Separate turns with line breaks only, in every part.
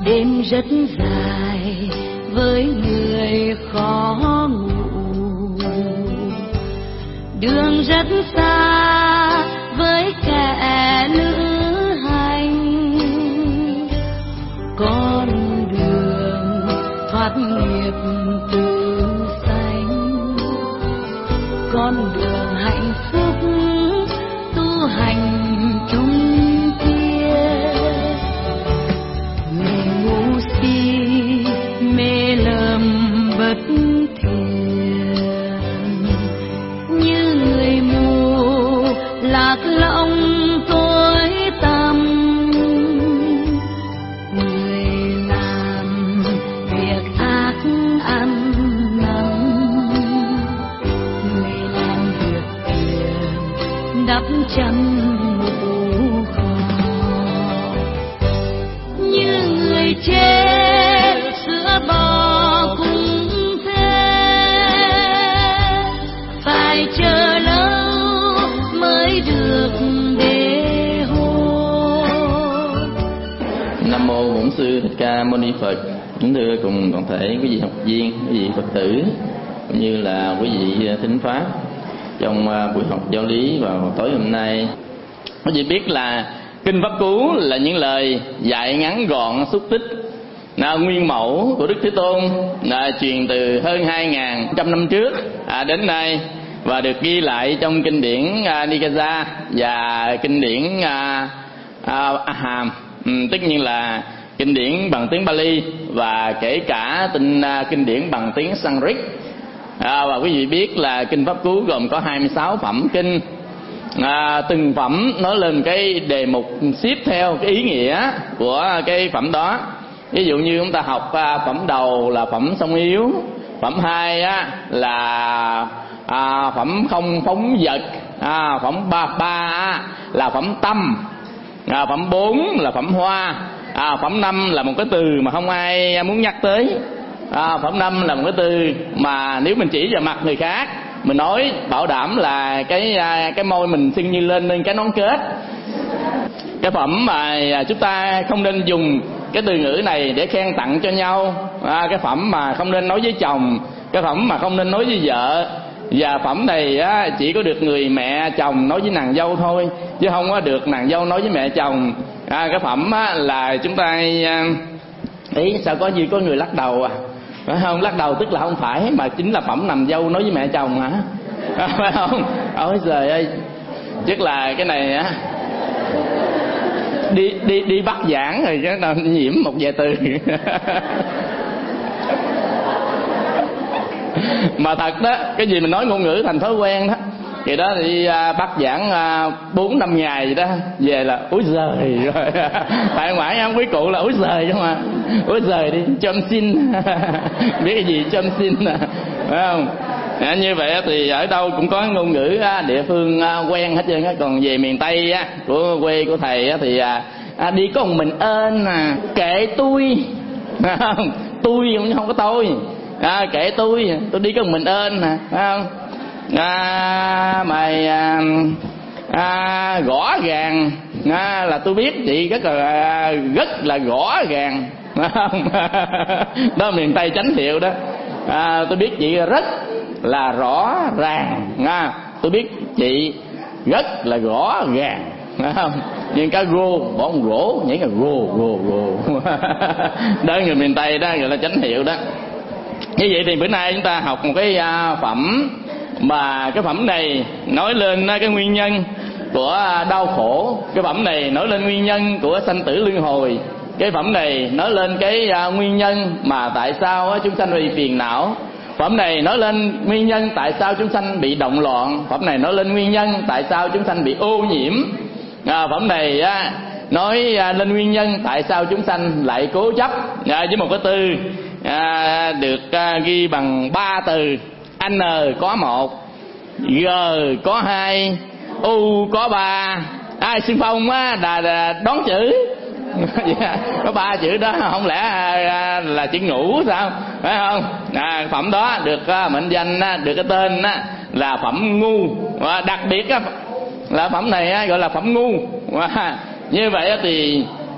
Đêm rất dài với người khó ngủ, đường rất xa với kẻ lữ hành. Con đường thoát nghiệp từ xanh, con đường hạnh phúc tu hành chung kia. Mê ngu si mê lầm bất thiện, như người mù lạc lõng tối tăm. Người làm việc ác ăn năn, người làm việc thiện đắp chăn mũ khò. Như người chết sữa bò cũng thế, phải chờ lâu mới được để hôn.
Nam mô Bổn Sư Thích Ca Mâu Ni Phật. Kính thưa cùng toàn thể quý vị học viên, quý vị Phật tử cũng như là quý vị thính pháp trong buổi học giáo lý vào tối hôm nay. Quý vị biết là Kinh Pháp Cú là những lời dạy ngắn gọn xúc tích nguyên mẫu của Đức Thế Tôn, truyền từ hơn 2.100 năm trước đến nay, và được ghi lại trong kinh điển Nikaya và kinh điển Aham, tất nhiên là kinh điển bằng tiếng Bali và kể cả kinh điển bằng tiếng Sanskrit. Và quý vị biết là Kinh Pháp Cú gồm có 26 phẩm kinh. Từng phẩm nói lên cái đề mục xếp theo cái ý nghĩa của cái phẩm đó. Ví dụ như chúng ta học phẩm đầu là phẩm song yếu, phẩm 2 là phẩm không phóng vật, phẩm 3 là phẩm tâm, phẩm 4 là phẩm hoa, phẩm 5 là một cái từ mà không ai muốn nhắc tới. Phẩm 5 là một cái từ mà nếu mình chỉ vào mặt người khác, mình nói bảo đảm là cái môi mình sưng như lên cái nón kết. Cái phẩm mà chúng ta không nên dùng cái từ ngữ này để khen tặng cho nhau. Cái phẩm mà không nên nói với chồng, cái phẩm mà không nên nói với vợ. Và phẩm này chỉ có được người mẹ chồng nói với nàng dâu thôi, chứ không có được nàng dâu nói với mẹ chồng. Cái phẩm là chúng ta ý sao có gì có người lắc đầu phải không? Lắc đầu tức là không phải, mà chính là phẩm nàng dâu nói với mẹ chồng hả? Phải không? Ôi trời ơi, chắc là cái này đi bắt giảng rồi chứ nào nhiễm một vài từ. Mà thật đó, cái gì mình nói ngôn ngữ thành thói quen đó, thì đó đi bắt giảng 4-5 ngày vậy đó, về là úi giời rồi. Tại ngoại ông quý cụ là úi giời chứ mà, úi giời đi cho em xin. Biết cái gì cho em xin phải không? Như vậy thì ở đâu cũng có ngôn ngữ địa phương quen hết trơn á. Còn về miền Tây của quê của thầy thì đi có một mình ên kệ tôi, tôi không có tôi. Kệ tôi đi có một mình ên phải không? Mày rõ ràng là tôi biết chị rất là rõ ràng, phải không? Đó miền Tây chánh hiệu đó. Tôi biết chị rất là rõ ràng, tôi biết chị rất là rõ ràng, phải không? Nhưng cái gô bỏ một gỗ nhảy là gô. Đó người miền Tây đó gọi là chánh hiệu đó. Như vậy thì bữa nay chúng ta học một cái phẩm mà cái phẩm này nói lên cái nguyên nhân của đau khổ. Cái phẩm này nói lên nguyên nhân của sanh tử luân hồi. Cái phẩm này nói lên cái nguyên nhân mà tại sao chúng sanh bị phiền não. Phẩm này nói lên nguyên nhân tại sao chúng sanh bị động loạn. Phẩm này nói lên nguyên nhân tại sao chúng sanh bị ô nhiễm. Phẩm này nói lên nguyên nhân tại sao chúng sanh lại cố chấp. Với một cái từ được ghi bằng 3 từ: N có 1, G có 2, U có 3. Ai xưng phong là đón chữ. Có 3 chữ đó, không lẽ là chữ ngủ sao, phải không? Phẩm đó được mệnh danh, được cái tên là phẩm ngu. Đặc biệt là phẩm này gọi là phẩm ngu. Như vậy thì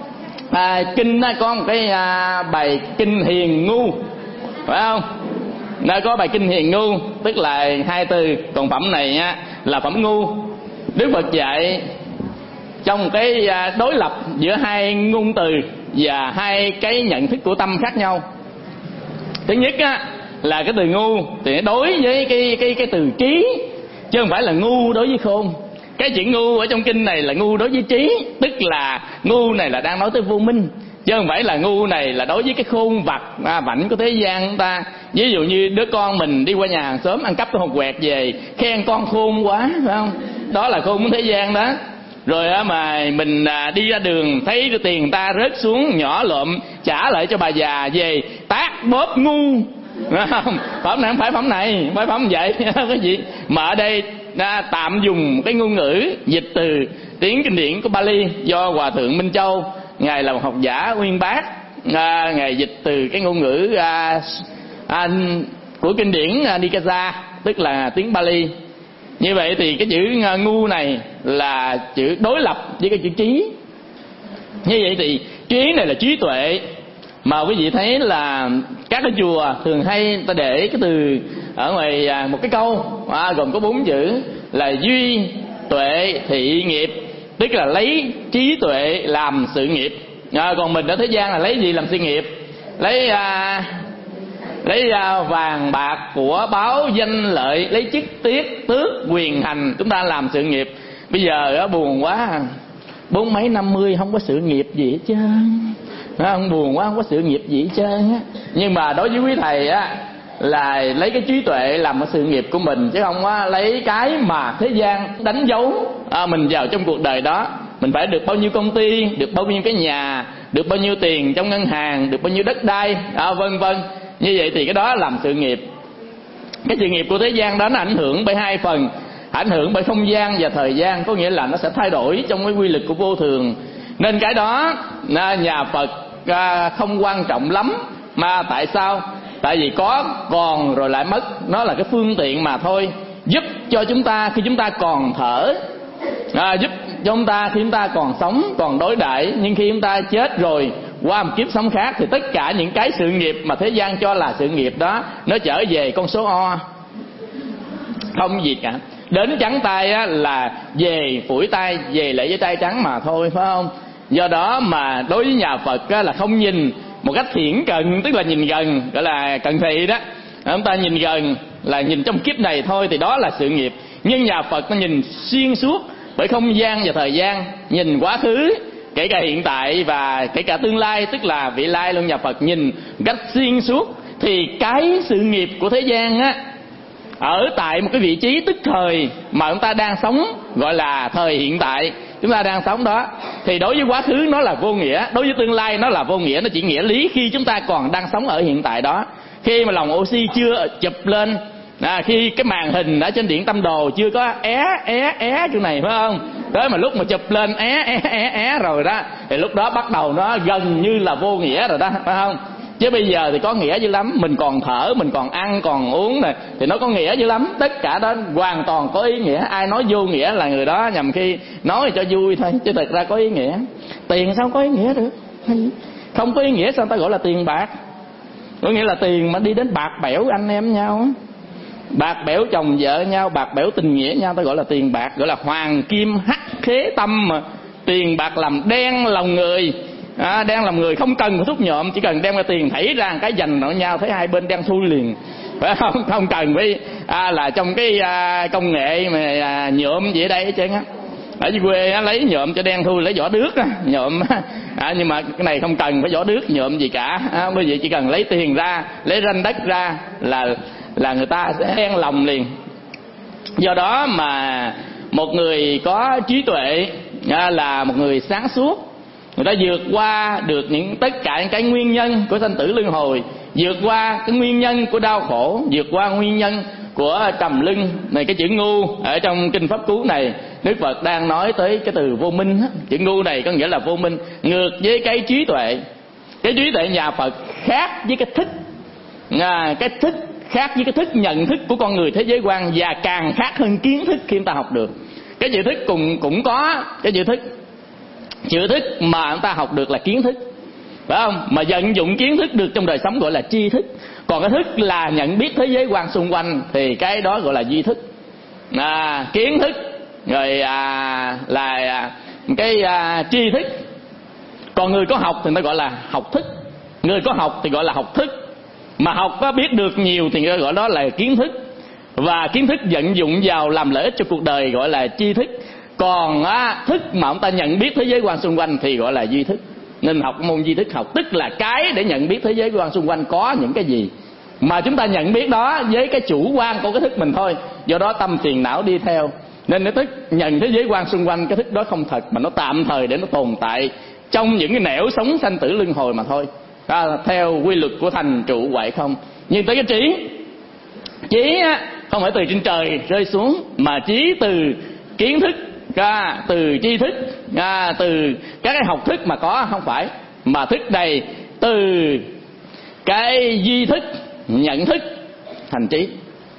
Kinh có một cái bài kinh Hiền Ngu, phải không? Nó có bài kinh Hiền Ngu, tức là 2 từ, còn phẩm này là phẩm ngu. Đức Phật dạy trong cái đối lập giữa 2 ngôn từ và 2 cái nhận thức của tâm khác nhau. Thứ nhất là cái từ ngu thì đối với cái từ trí, chứ không phải là ngu đối với khôn. Cái chữ ngu ở trong kinh này là ngu đối với trí, tức là ngu này là đang nói tới vô minh, chứ không phải là ngu này là đối với cái khôn vặt vảnh của thế gian chúng ta. Ví dụ như đứa con mình đi qua nhà hàng xóm ăn cắp cái hột quẹt về, khen con khôn quá, phải không? Đó là khôn của thế gian đó. Rồi mà mình đi ra đường thấy cái tiền ta rớt xuống nhỏ lụm, trả lại cho bà già, về tát bóp ngu, phải không? Phẩm này không phải phẩm này, phải phẩm vậy cái gì mà ở đây tạm dùng cái ngôn ngữ dịch từ tiếng kinh điển của Bali do Hòa thượng Minh Châu, ngài là một học giả uyên bác, ngài dịch từ cái ngôn ngữ của kinh điển Nikaya, tức là tiếng Bali. Như vậy thì cái chữ ngu này là chữ đối lập với cái chữ trí. Như vậy thì trí này là trí tuệ, mà quý vị thấy là các cái chùa thường hay ta để cái từ ở ngoài một cái câu gồm có 4 chữ là duy tuệ thị nghiệp, tức là lấy trí tuệ làm sự nghiệp. Còn mình ở thế gian là lấy gì làm sự nghiệp? Lấy vàng bạc của báo danh lợi, lấy chức tiết tước quyền hành chúng ta làm sự nghiệp. Bây giờ buồn quá, 40 mấy 50 không có sự nghiệp gì hết trơn, không, buồn quá, không có sự nghiệp gì hết trơn á. Nhưng mà đối với quý thầy là lấy cái trí tuệ làm cái sự nghiệp của mình, chứ không lấy cái mà thế gian đánh dấu mình vào trong cuộc đời đó. Mình phải được bao nhiêu công ty, được bao nhiêu cái nhà, được bao nhiêu tiền trong ngân hàng, được bao nhiêu đất đai, vân vân. Như vậy thì cái đó làm sự nghiệp. Cái sự nghiệp của thế gian đó nó ảnh hưởng bởi 2 phần, ảnh hưởng bởi không gian và thời gian, có nghĩa là nó sẽ thay đổi trong cái quy luật của vô thường. Nên cái đó nhà Phật không quan trọng lắm. Mà tại sao? Tại vì có còn rồi lại mất, nó là cái phương tiện mà thôi, giúp cho chúng ta khi chúng ta còn thở, giúp cho chúng ta khi chúng ta còn sống, còn đối đãi. Nhưng khi chúng ta chết rồi, qua một kiếp sống khác, thì tất cả những cái sự nghiệp mà thế gian cho là sự nghiệp đó, nó trở về con số O, không gì cả. Đến trắng tay là về phủi tay, về lễ với tay trắng mà thôi, phải không? Do đó mà đối với nhà Phật là không nhìn một cách thiển cận, tức là nhìn gần, gọi là cận thị đó. Chúng ta nhìn gần là nhìn trong kiếp này thôi, thì đó là sự nghiệp. Nhưng nhà Phật nó nhìn xuyên suốt bởi không gian và thời gian, nhìn quá khứ, kể cả hiện tại và kể cả tương lai, tức là vị lai luôn. Nhà Phật nhìn cách xuyên suốt, thì cái sự nghiệp của thế gian ở tại một cái vị trí tức thời mà chúng ta đang sống, gọi là thời hiện tại chúng ta đang sống đó, thì đối với quá khứ nó là vô nghĩa, đối với tương lai nó là vô nghĩa. Nó chỉ nghĩa lý khi chúng ta còn đang sống ở hiện tại đó. Khi mà lồng oxy chưa chụp lên, khi cái màn hình ở trên điện tâm đồ chưa có chỗ này, phải không? Tới mà lúc mà chụp lên rồi đó, thì lúc đó bắt đầu nó gần như là vô nghĩa rồi đó, phải không? Chứ bây giờ thì có nghĩa dữ lắm. Mình còn thở, mình còn ăn, còn uống này, thì nó có nghĩa dữ lắm. Tất cả đó hoàn toàn có ý nghĩa. Ai nói vô nghĩa là người đó nhằm khi nói cho vui thôi, chứ thật ra có ý nghĩa. Tiền sao có ý nghĩa được? Không có ý nghĩa sao ta gọi là tiền bạc? Có nghĩa là tiền mà đi đến bạc bẽo anh em nhau, bạc bẽo chồng vợ nhau, bạc bẽo tình nghĩa nhau, ta gọi là tiền bạc. Gọi là hoàng kim hắc khế tâm mà. Tiền bạc làm đen lòng người, đen lòng người không cần thuốc nhuộm, chỉ cần đem cái tiền thảy ra cái dành vào nhau, thấy hai bên đen thui liền, phải không? Không cần với là trong cái công nghệ mà nhuộm gì ở đây hết trơn á. Ở dưới quê lấy nhuộm cho đen thui, lấy vỏ đước nhuộm, nhưng mà cái này không cần phải vỏ đước nhuộm gì cả. Bởi vì chỉ cần lấy tiền ra, lấy ranh đất ra là người ta sẽ đen lòng liền. Do đó mà một người có trí tuệ là một người sáng suốt, người ta vượt qua được tất cả những cái nguyên nhân của sanh tử luân hồi, vượt qua cái nguyên nhân của đau khổ, vượt qua nguyên nhân của trầm luân này. Cái chữ ngu ở trong kinh Pháp Cú này, Đức Phật đang nói tới cái từ vô minh. Chữ ngu này có nghĩa là vô minh, ngược với cái trí tuệ. Cái trí tuệ nhà Phật khác với cái thích, cái thích khác với cái thức nhận thức của con người thế giới quan, và càng khác hơn kiến thức khi chúng ta học được. Cái chữ thức cũng có cái chữ thức Chữ thức mà người ta học được là kiến thức, phải không? Mà vận dụng kiến thức được trong đời sống gọi là tri thức. Còn cái thức là nhận biết thế giới quan xung quanh thì cái đó gọi là duy thức. Kiến thức rồi là cái tri thức. Còn người có học thì nó gọi là học thức. Người có học thì gọi là học thức. Mà học có biết được nhiều thì gọi đó là kiến thức. Và kiến thức vận dụng vào làm lợi ích cho cuộc đời gọi là tri thức. Còn thức mà ông ta nhận biết thế giới quan xung quanh thì gọi là duy thức. Nên học môn duy thức học tức là cái để nhận biết thế giới quan xung quanh có những cái gì, mà chúng ta nhận biết đó với cái chủ quan của cái thức mình thôi. Do đó tâm phiền não đi theo. Nên cái thức nhận thế giới quan xung quanh, cái thức đó không thật mà nó tạm thời để nó tồn tại trong những cái nẻo sống sanh tử luân hồi mà thôi. Theo quy luật của thành trụ hoại không. Nhưng tới cái trí không phải từ trên trời rơi xuống, mà trí từ kiến thức, từ tri thức, từ các cái học thức mà có, không phải. Mà thức này từ cái duy thức, nhận thức thành trí.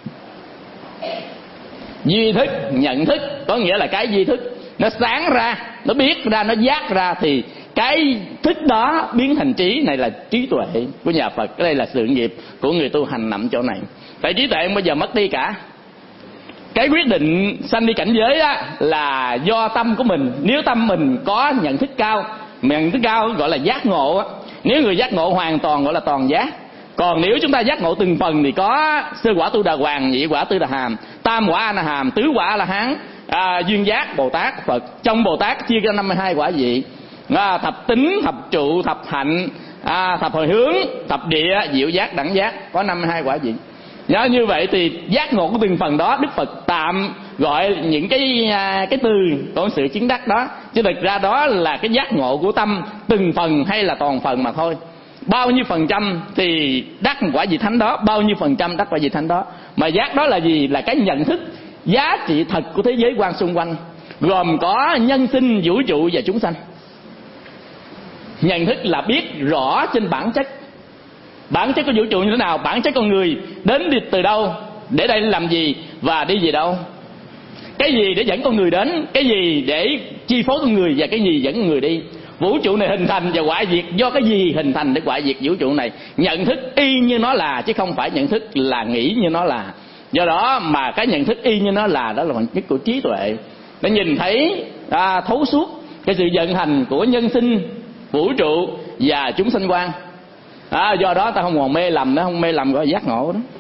Duy thức, nhận thức có nghĩa là cái duy thức nó sáng ra, nó biết ra, nó giác ra thì cái thức đó biến thành trí. Này là trí tuệ của nhà Phật. Đây là sự nghiệp của người tu hành nằm chỗ này. Tại trí tuệ không bao giờ mất đi cả. Cái quyết định sanh đi cảnh giới á, là do tâm của mình. Nếu tâm mình có nhận thức cao, nhận thức cao gọi là giác ngộ á. Nếu người giác ngộ hoàn toàn gọi là toàn giác. Còn nếu chúng ta giác ngộ từng phần thì có sơ quả Tu Đà Hoàng, nhị quả Tư Đà Hàm, tam quả A Na Hàm, tứ quả A La Hán, duyên giác Bồ Tát Phật. Trong Bồ Tát chia ra 52 quả vị, thập tính, thập trụ, thập hạnh, thập hồi hướng, thập địa, diệu giác, đẳng giác, có 52 quả vị. Như vậy thì giác ngộ của từng phần đó Đức Phật tạm gọi những cái từ của sự chứng đắc đó, chứ thực ra đó là cái giác ngộ của tâm từng phần hay là toàn phần mà thôi. Bao nhiêu phần trăm thì đắc quả vị thánh đó, bao nhiêu phần trăm đắc quả vị thánh đó. Mà giác đó là gì? Là cái nhận thức giá trị thật của thế giới quan xung quanh, gồm có nhân sinh, vũ trụ và chúng sanh. Nhận thức là biết rõ trên bản chất. Bản chất của vũ trụ như thế nào, bản chất con người đến đi từ đâu, để đây làm gì và đi về đâu. Cái gì để dẫn con người đến, cái gì để chi phối con người và cái gì dẫn con người đi. Vũ trụ này hình thành và hoại diệt do cái gì hình thành để hoại diệt vũ trụ này. Nhận thức y như nó là, chứ không phải nhận thức là nghĩ như nó là. Do đó mà cái nhận thức y như nó là, đó là bản chất của trí tuệ, để nhìn thấy thấu suốt cái sự vận hành của nhân sinh, vũ trụ và chúng sanh quan. Do đó ta không còn mê lầm nữa, không mê lầm gọi là giác ngộ đó.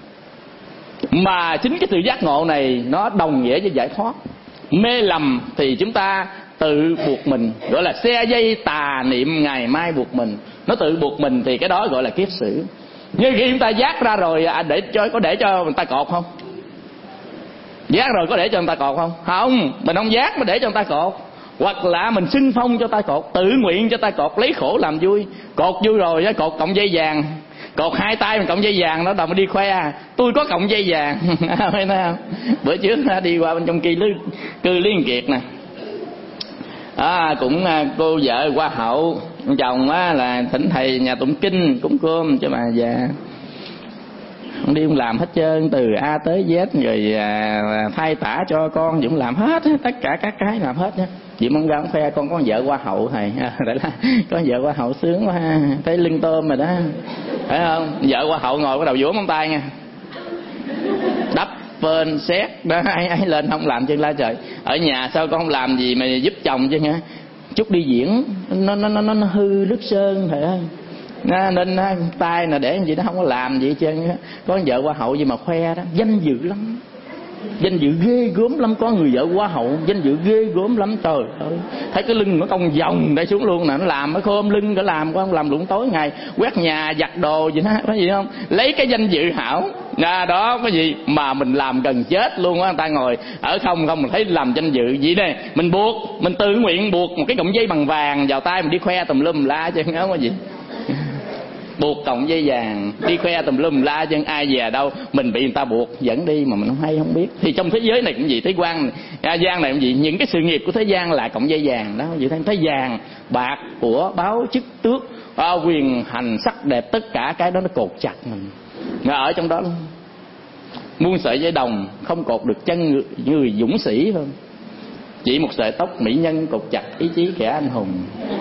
Mà chính cái sự giác ngộ này nó đồng nghĩa với giải thoát. Mê lầm thì chúng ta tự buộc mình, gọi là xe dây tà niệm ngày mai buộc mình. Nó tự buộc mình thì cái đó gọi là kiết sử. Nhưng khi chúng ta giác ra rồi, có để cho người ta cột không? Giác rồi có để cho người ta cột không? Không, mình không giác mà để cho người ta cột. Hoặc là mình xưng phong cho ta cột, tự nguyện cho ta cột, lấy khổ làm vui. Cột vui rồi cột cộng dây vàng, cột hai tay mình cộng dây vàng, nó đồng đi khoe tôi có cộng dây vàng. Thấy không? Bữa trước đi qua bên trong cư Liên Kiệt nè, cũng cô vợ hoa hậu, chồng là thỉnh thầy nhà tụng kinh cúng cơm cho bà già. Ông đi ông làm hết trơn từ A tới Z, rồi thay tả cho con Dũng làm hết, tất cả các cái làm hết nhé. Chị mong ra ông khoe con có vợ hoa hậu thầy. Tại là có vợ hoa hậu sướng quá ha, thấy lưng tôm rồi đó, phải không? Vợ hoa hậu ngồi có đầu vỗ móng tay nha, đắp phên xét đó, ai lên không làm chân la trời. Ở nhà sao con không làm gì mà giúp chồng chứ hả? Chút đi diễn nó hư nước sơn thầy ơi. Nên tay là để gì nó không có làm gì hết trơn. Có vợ hoa hậu gì mà khoe đó, danh dự lắm, danh dự ghê gớm lắm. Có người vợ hoa hậu danh dự ghê gớm lắm, trời ơi. Thấy cái lưng nó cong vòng đây xuống luôn nè, nó làm nó khom lưng, nó làm có không làm lụng tối ngày quét nhà giặt đồ gì đó, có gì không? Lấy cái danh dự hảo đó, có gì mà mình làm gần chết luôn á. Người ta ngồi ở không mình thấy làm danh dự gì đây, mình buộc, mình tự nguyện buộc một cái cọng dây bằng vàng vào tay mình đi khoe tùm lum la chứ không có gì. Buộc cọng dây vàng đi khoe tùm lum la chứ ai về đâu, mình bị người ta buộc dẫn đi mà mình không hay không biết. Thì trong thế giới này cũng vậy, thế gian này cũng vậy. Những cái sự nghiệp của thế gian là cọng dây vàng đó, vậy thế vàng bạc của báo chức tước quyền hành sắc đẹp, tất cả cái đó nó cột chặt mình ở trong đó luôn. Muôn sợi dây đồng không cột được chân người dũng sĩ hơn. chỉ một sợi tóc mỹ nhân cột chặt ý chí kẻ anh hùng.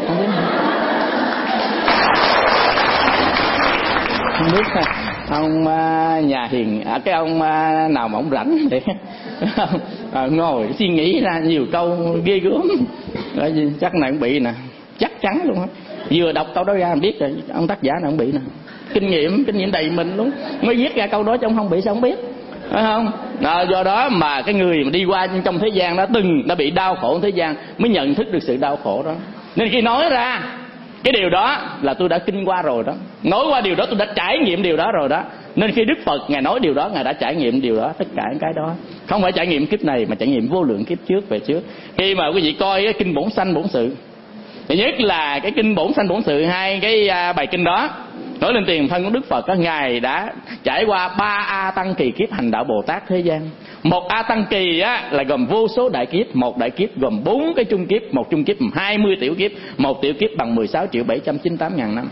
Không biết ông nhà hiền, cái ông nào mà ông rảnh để ngồi suy nghĩ ra nhiều câu ghê gớm. Chắc này cũng bị nè, chắc chắn luôn á. Vừa đọc câu đó ra biết rồi, ông tác giả này ông bị nè. Kinh nghiệm đầy mình luôn, mới viết ra câu đó chứ ông không bị sao không biết, phải không? Do đó mà cái người mà đi qua trong thế gian đó đã bị đau khổ thế gian mới nhận thức được sự đau khổ đó. Nên khi nói ra cái điều đó là tôi đã kinh qua rồi đó, nói qua điều đó tôi đã trải nghiệm điều đó rồi đó. Nên khi Đức Phật Ngài nói điều đó, Ngài đã trải nghiệm điều đó, tất cả những cái đó không phải trải nghiệm kiếp này mà trải nghiệm vô lượng kiếp trước về trước. Khi mà quý vị coi cái kinh Bổn Sanh Bổn Sự, thứ nhất là cái kinh Bổn Sanh Bổn Sự, hai cái bài kinh đó nói lên tiền thân của Đức Phật, Ngài đã trải qua 3 A Tăng kỳ kiếp hành đạo Bồ Tát thế gian. Một A Tăng kỳ là gồm vô số đại kiếp, một đại kiếp gồm 4 cái trung kiếp, một trung kiếp 20 tiểu kiếp, một tiểu kiếp bằng 16.798.000 năm.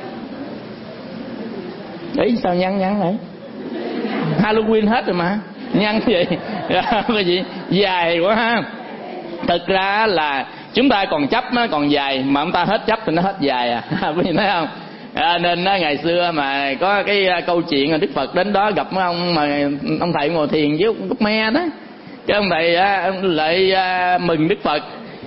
Đấy sao nhăn đấy, Halloween hết rồi mà nhăn gì cái gì dài quá ha. Thực ra là chúng ta còn chấp nó còn dài, mà ông ta hết chấp thì nó hết dài à. Quý vị thấy không? Nên ngày xưa mà có cái câu chuyện là Đức Phật đến đó gặp mấy ông mà ông thầy ngồi thiền với ông Cúc Me đó, cái ông thầy lại mừng Đức Phật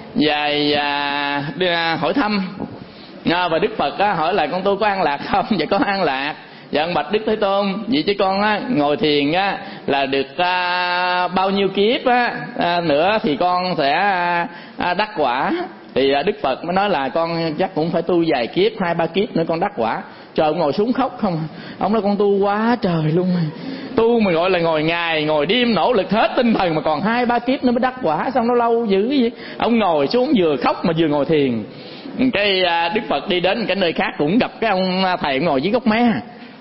và hỏi thăm, và Đức Phật hỏi là con tu có an lạc không? Dạ có an lạc. Dạ bạch Đức Thế Tôn, vậy chứ con ngồi thiền là được bao nhiêu kiếp nữa thì con sẽ đắc quả. Thì Đức Phật mới nói là con chắc cũng phải tu vài kiếp, 2-3 kiếp nữa con đắc quả. Trời, ông ngồi xuống khóc không. Ông nói con tu quá trời luôn, tu mà gọi là ngồi ngày ngồi đêm nỗ lực hết tinh thần mà còn 2-3 kiếp nữa mới đắc quả, sao nó lâu dữ vậy? Ông ngồi xuống vừa khóc mà vừa ngồi thiền. Cái Đức Phật đi đến cái nơi khác cũng gặp cái ông thầy ngồi dưới gốc mé,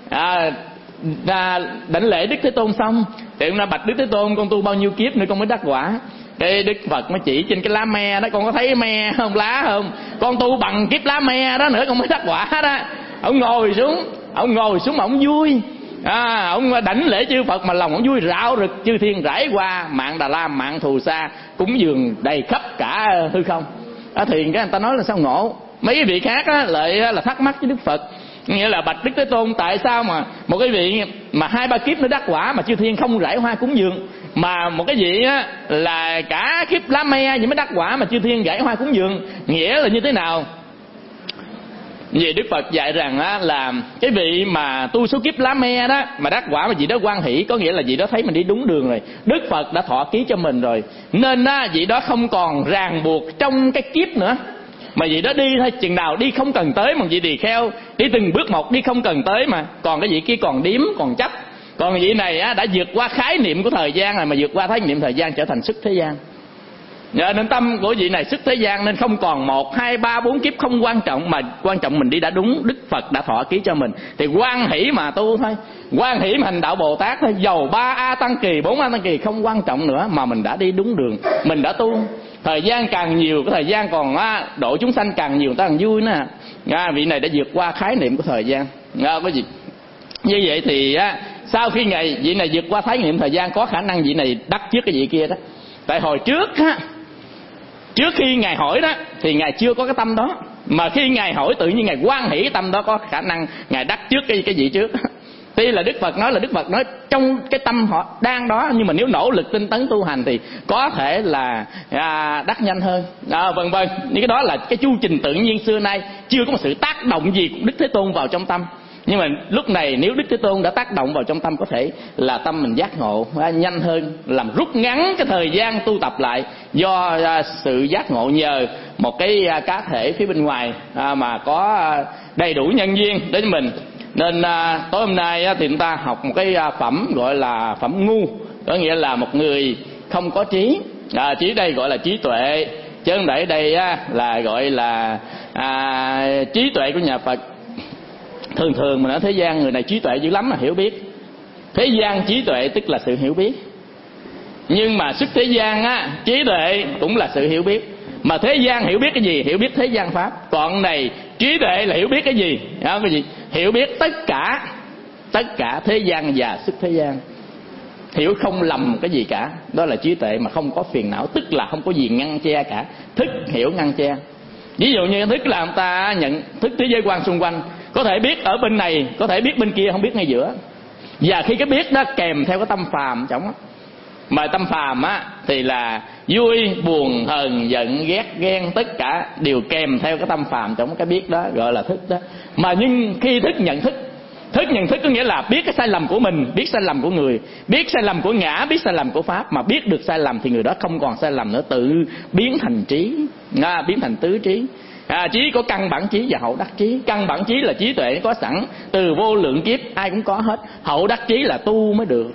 đảnh lễ Đức Thế Tôn xong thì ông nói bạch Đức Thế Tôn, con tu bao nhiêu kiếp nữa con mới đắc quả? Cái Đức Phật mới chỉ trên cái lá me đó, con có thấy me không, lá không? Con tu bằng kiếp lá me đó nữa con mới đắc quả đó. Ông ngồi xuống mà ông vui, ông đảnh lễ chư Phật mà lòng ông vui rạo rực, chư thiên rải qua mạng Đà La, mạng Thù Sa, cúng dường đầy khắp cả hư không. Thì cái người ta nói là sao ngộ. Mấy vị khác lại là thắc mắc với Đức Phật, nghĩa là bạch Đức Thế Tôn, tại sao mà một cái vị mà 2-3 kiếp nữa đắc quả mà chư thiên không rải hoa cúng dường, mà một cái vị là cả kiếp lá me nhưng mới đắc quả mà chư thiên rải hoa cúng dường, nghĩa là như thế nào? Vì Đức Phật dạy rằng là cái vị mà tu số kiếp lá me đó mà đắc quả mà vị đó hoan hỷ, có nghĩa là vị đó thấy mình đi đúng đường rồi, Đức Phật đã thọ ký cho mình rồi, nên vị đó không còn ràng buộc trong cái kiếp nữa, mà vị đó đi thôi, chừng nào đi không cần tới mà vị tỳ kheo đi từng bước một, đi không cần tới mà còn cái vị kia còn điếm còn chấp. Còn vị này đã vượt qua khái niệm của thời gian rồi, mà vượt qua khái niệm thời gian trở thành xuất thế gian. Nên tâm của vị này xuất thế gian, nên không còn 1, 2, 3, 4 kiếp không quan trọng, mà quan trọng mình đi đã đúng, Đức Phật đã thọ ký cho mình thì hoan hỷ mà tu thôi, hoan hỷ mà hành đạo Bồ Tát thôi. Dầu 3 A Tăng kỳ, 4 A Tăng kỳ không quan trọng nữa, mà mình đã đi đúng đường, mình đã tu. Thời gian càng nhiều, cái thời gian còn độ chúng sanh càng nhiều, ta càng vui nữa. Vị này đã vượt qua khái niệm của thời gian. Có gì như vậy thì sau khi vị này vượt qua khái niệm thời gian, có khả năng vị này đắc trước cái vị kia đó. Tại hồi trước trước khi Ngài hỏi đó thì Ngài chưa có cái tâm đó, mà khi Ngài hỏi tự nhiên Ngài hoan hỷ cái tâm đó, có khả năng Ngài đắc trước cái vị trước. Tuy là Đức Phật nói trong cái tâm họ đang đó, nhưng mà nếu nỗ lực tinh tấn tu hành thì có thể là đắc nhanh hơn, vân vân. Những cái đó là cái chu trình tự nhiên xưa nay, chưa có một sự tác động gì của Đức Thế Tôn vào trong tâm. Nhưng mà lúc này nếu Đức Thế Tôn đã tác động vào trong tâm, có thể là tâm mình giác ngộ nhanh hơn, làm rút ngắn cái thời gian tu tập lại, do sự giác ngộ nhờ một cái cá thể phía bên ngoài mà có đầy đủ nhân duyên đến mình. Nên tối hôm nay thì chúng ta học một cái phẩm gọi là phẩm ngu, có nghĩa là một người không có trí. Trí đây gọi là trí tuệ, chứ không để đây là gọi là trí tuệ của nhà Phật. Thường mình ở thế gian người này trí tuệ dữ lắm mà hiểu biết. Thế gian trí tuệ tức là sự hiểu biết, nhưng mà xuất thế gian trí tuệ cũng là sự hiểu biết. Mà thế gian hiểu biết cái gì? Hiểu biết thế gian pháp. Còn này trí tuệ là hiểu biết cái gì? Cái gì? Hiểu biết tất cả thế gian và xuất thế gian. hiểu không lầm cái gì cả. Đó là trí tuệ mà không có phiền não, tức là không có gì ngăn che cả. Thức hiểu ngăn che. Ví dụ như thức là người ta nhận thức thế giới quan xung quanh, có thể biết ở bên này, có thể biết bên kia, không biết ngay giữa. Và khi cái biết đó kèm theo cái tâm phàm trong đó. Mà tâm phàm á thì là vui, buồn, hờn, giận, ghét, ghen, tất cả đều kèm theo cái tâm phàm trong cái biết đó, gọi là thức đó. Mà nhưng khi thức nhận thức có nghĩa là biết cái sai lầm của mình, biết sai lầm của người, biết sai lầm của ngã, biết sai lầm của pháp. Mà biết được sai lầm thì người đó không còn sai lầm nữa, tự biến thành trí, biến thành tứ trí. Trí có căn bản trí và hậu đắc trí. Căn bản trí là trí tuệ có sẵn từ vô lượng kiếp, ai cũng có hết. Hậu đắc trí là tu mới được.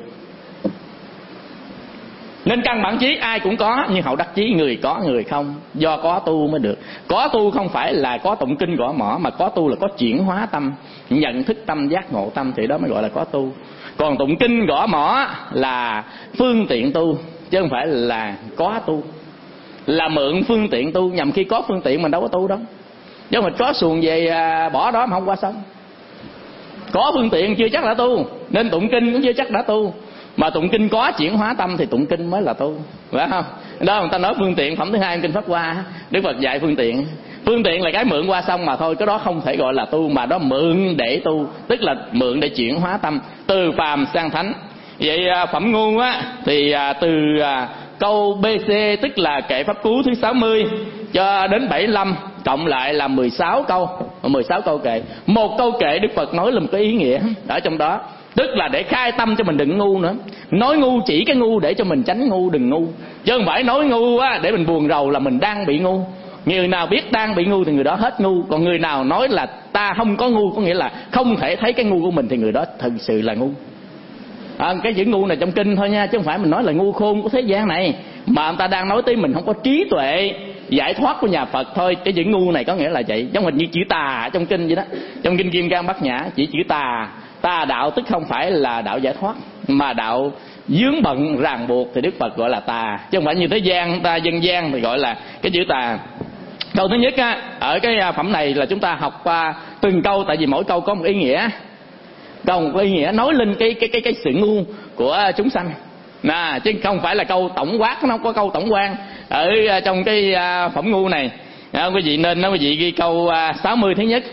Nên căn bản trí ai cũng có, nhưng hậu đắc trí người có người không, do có tu mới được. Có tu không phải là có tụng kinh gõ mõ, mà có tu là có chuyển hóa tâm, nhận thức tâm, giác ngộ tâm, thì đó mới gọi là có tu. Còn tụng kinh gõ mõ là phương tiện tu, chứ không phải là có tu. Là mượn phương tiện tu, nhằm khi có phương tiện mình đâu có tu đâu. Chứ mình có xuồng về bỏ đó mà không qua sông. Có phương tiện chưa chắc đã tu, nên tụng kinh cũng chưa chắc đã tu. Mà tụng kinh có chuyển hóa tâm thì tụng kinh mới là tu, phải không? Đó người ta nói phương tiện phẩm thứ hai kinh Pháp Hoa, Đức Phật dạy phương tiện. Phương tiện là cái mượn qua sông mà thôi, cái đó không thể gọi là tu, mà đó mượn để tu, tức là mượn để chuyển hóa tâm từ phàm sang thánh. Vậy phẩm ngu á thì từ câu BC, tức là kệ pháp cú thứ 60 cho đến 75, cộng lại là 16 câu kệ. Một câu kệ Đức Phật nói là một cái ý nghĩa ở trong đó, tức là để khai tâm cho mình đừng ngu nữa. Nói ngu chỉ cái ngu để cho mình tránh ngu, đừng ngu. Chứ không phải nói ngu á để mình buồn rầu là mình đang bị ngu. Người nào biết đang bị ngu thì người đó hết ngu. Còn người nào nói là ta không có ngu, có nghĩa là không thể thấy cái ngu của mình, thì người đó thực sự là ngu. Cái chữ ngu này trong kinh thôi nha, chứ không phải mình nói là ngu khôn của thế gian này. Mà người ta đang nói tới mình không có trí tuệ giải thoát của nhà Phật thôi. Cái chữ ngu này có nghĩa là vậy, giống hình như chữ tà trong kinh vậy đó. Trong kinh Kim Cang Bát Nhã chỉ chữ tà. Tà đạo tức không phải là đạo giải thoát, mà đạo vướng bận ràng buộc thì Đức Phật gọi là tà. Chứ không phải như thế gian, ta dân gian thì gọi là cái chữ tà. Câu thứ nhất á, ở cái phẩm này là chúng ta học qua từng câu, tại vì mỗi câu có một ý nghĩa. Câu có ý nghĩa nói lên cái sự ngu của chúng sanh. Chứ không phải là câu tổng quát, nó không có câu tổng quan ở trong cái phẩm ngu này. Quý vị nên quý vị ghi câu 60 thứ nhất.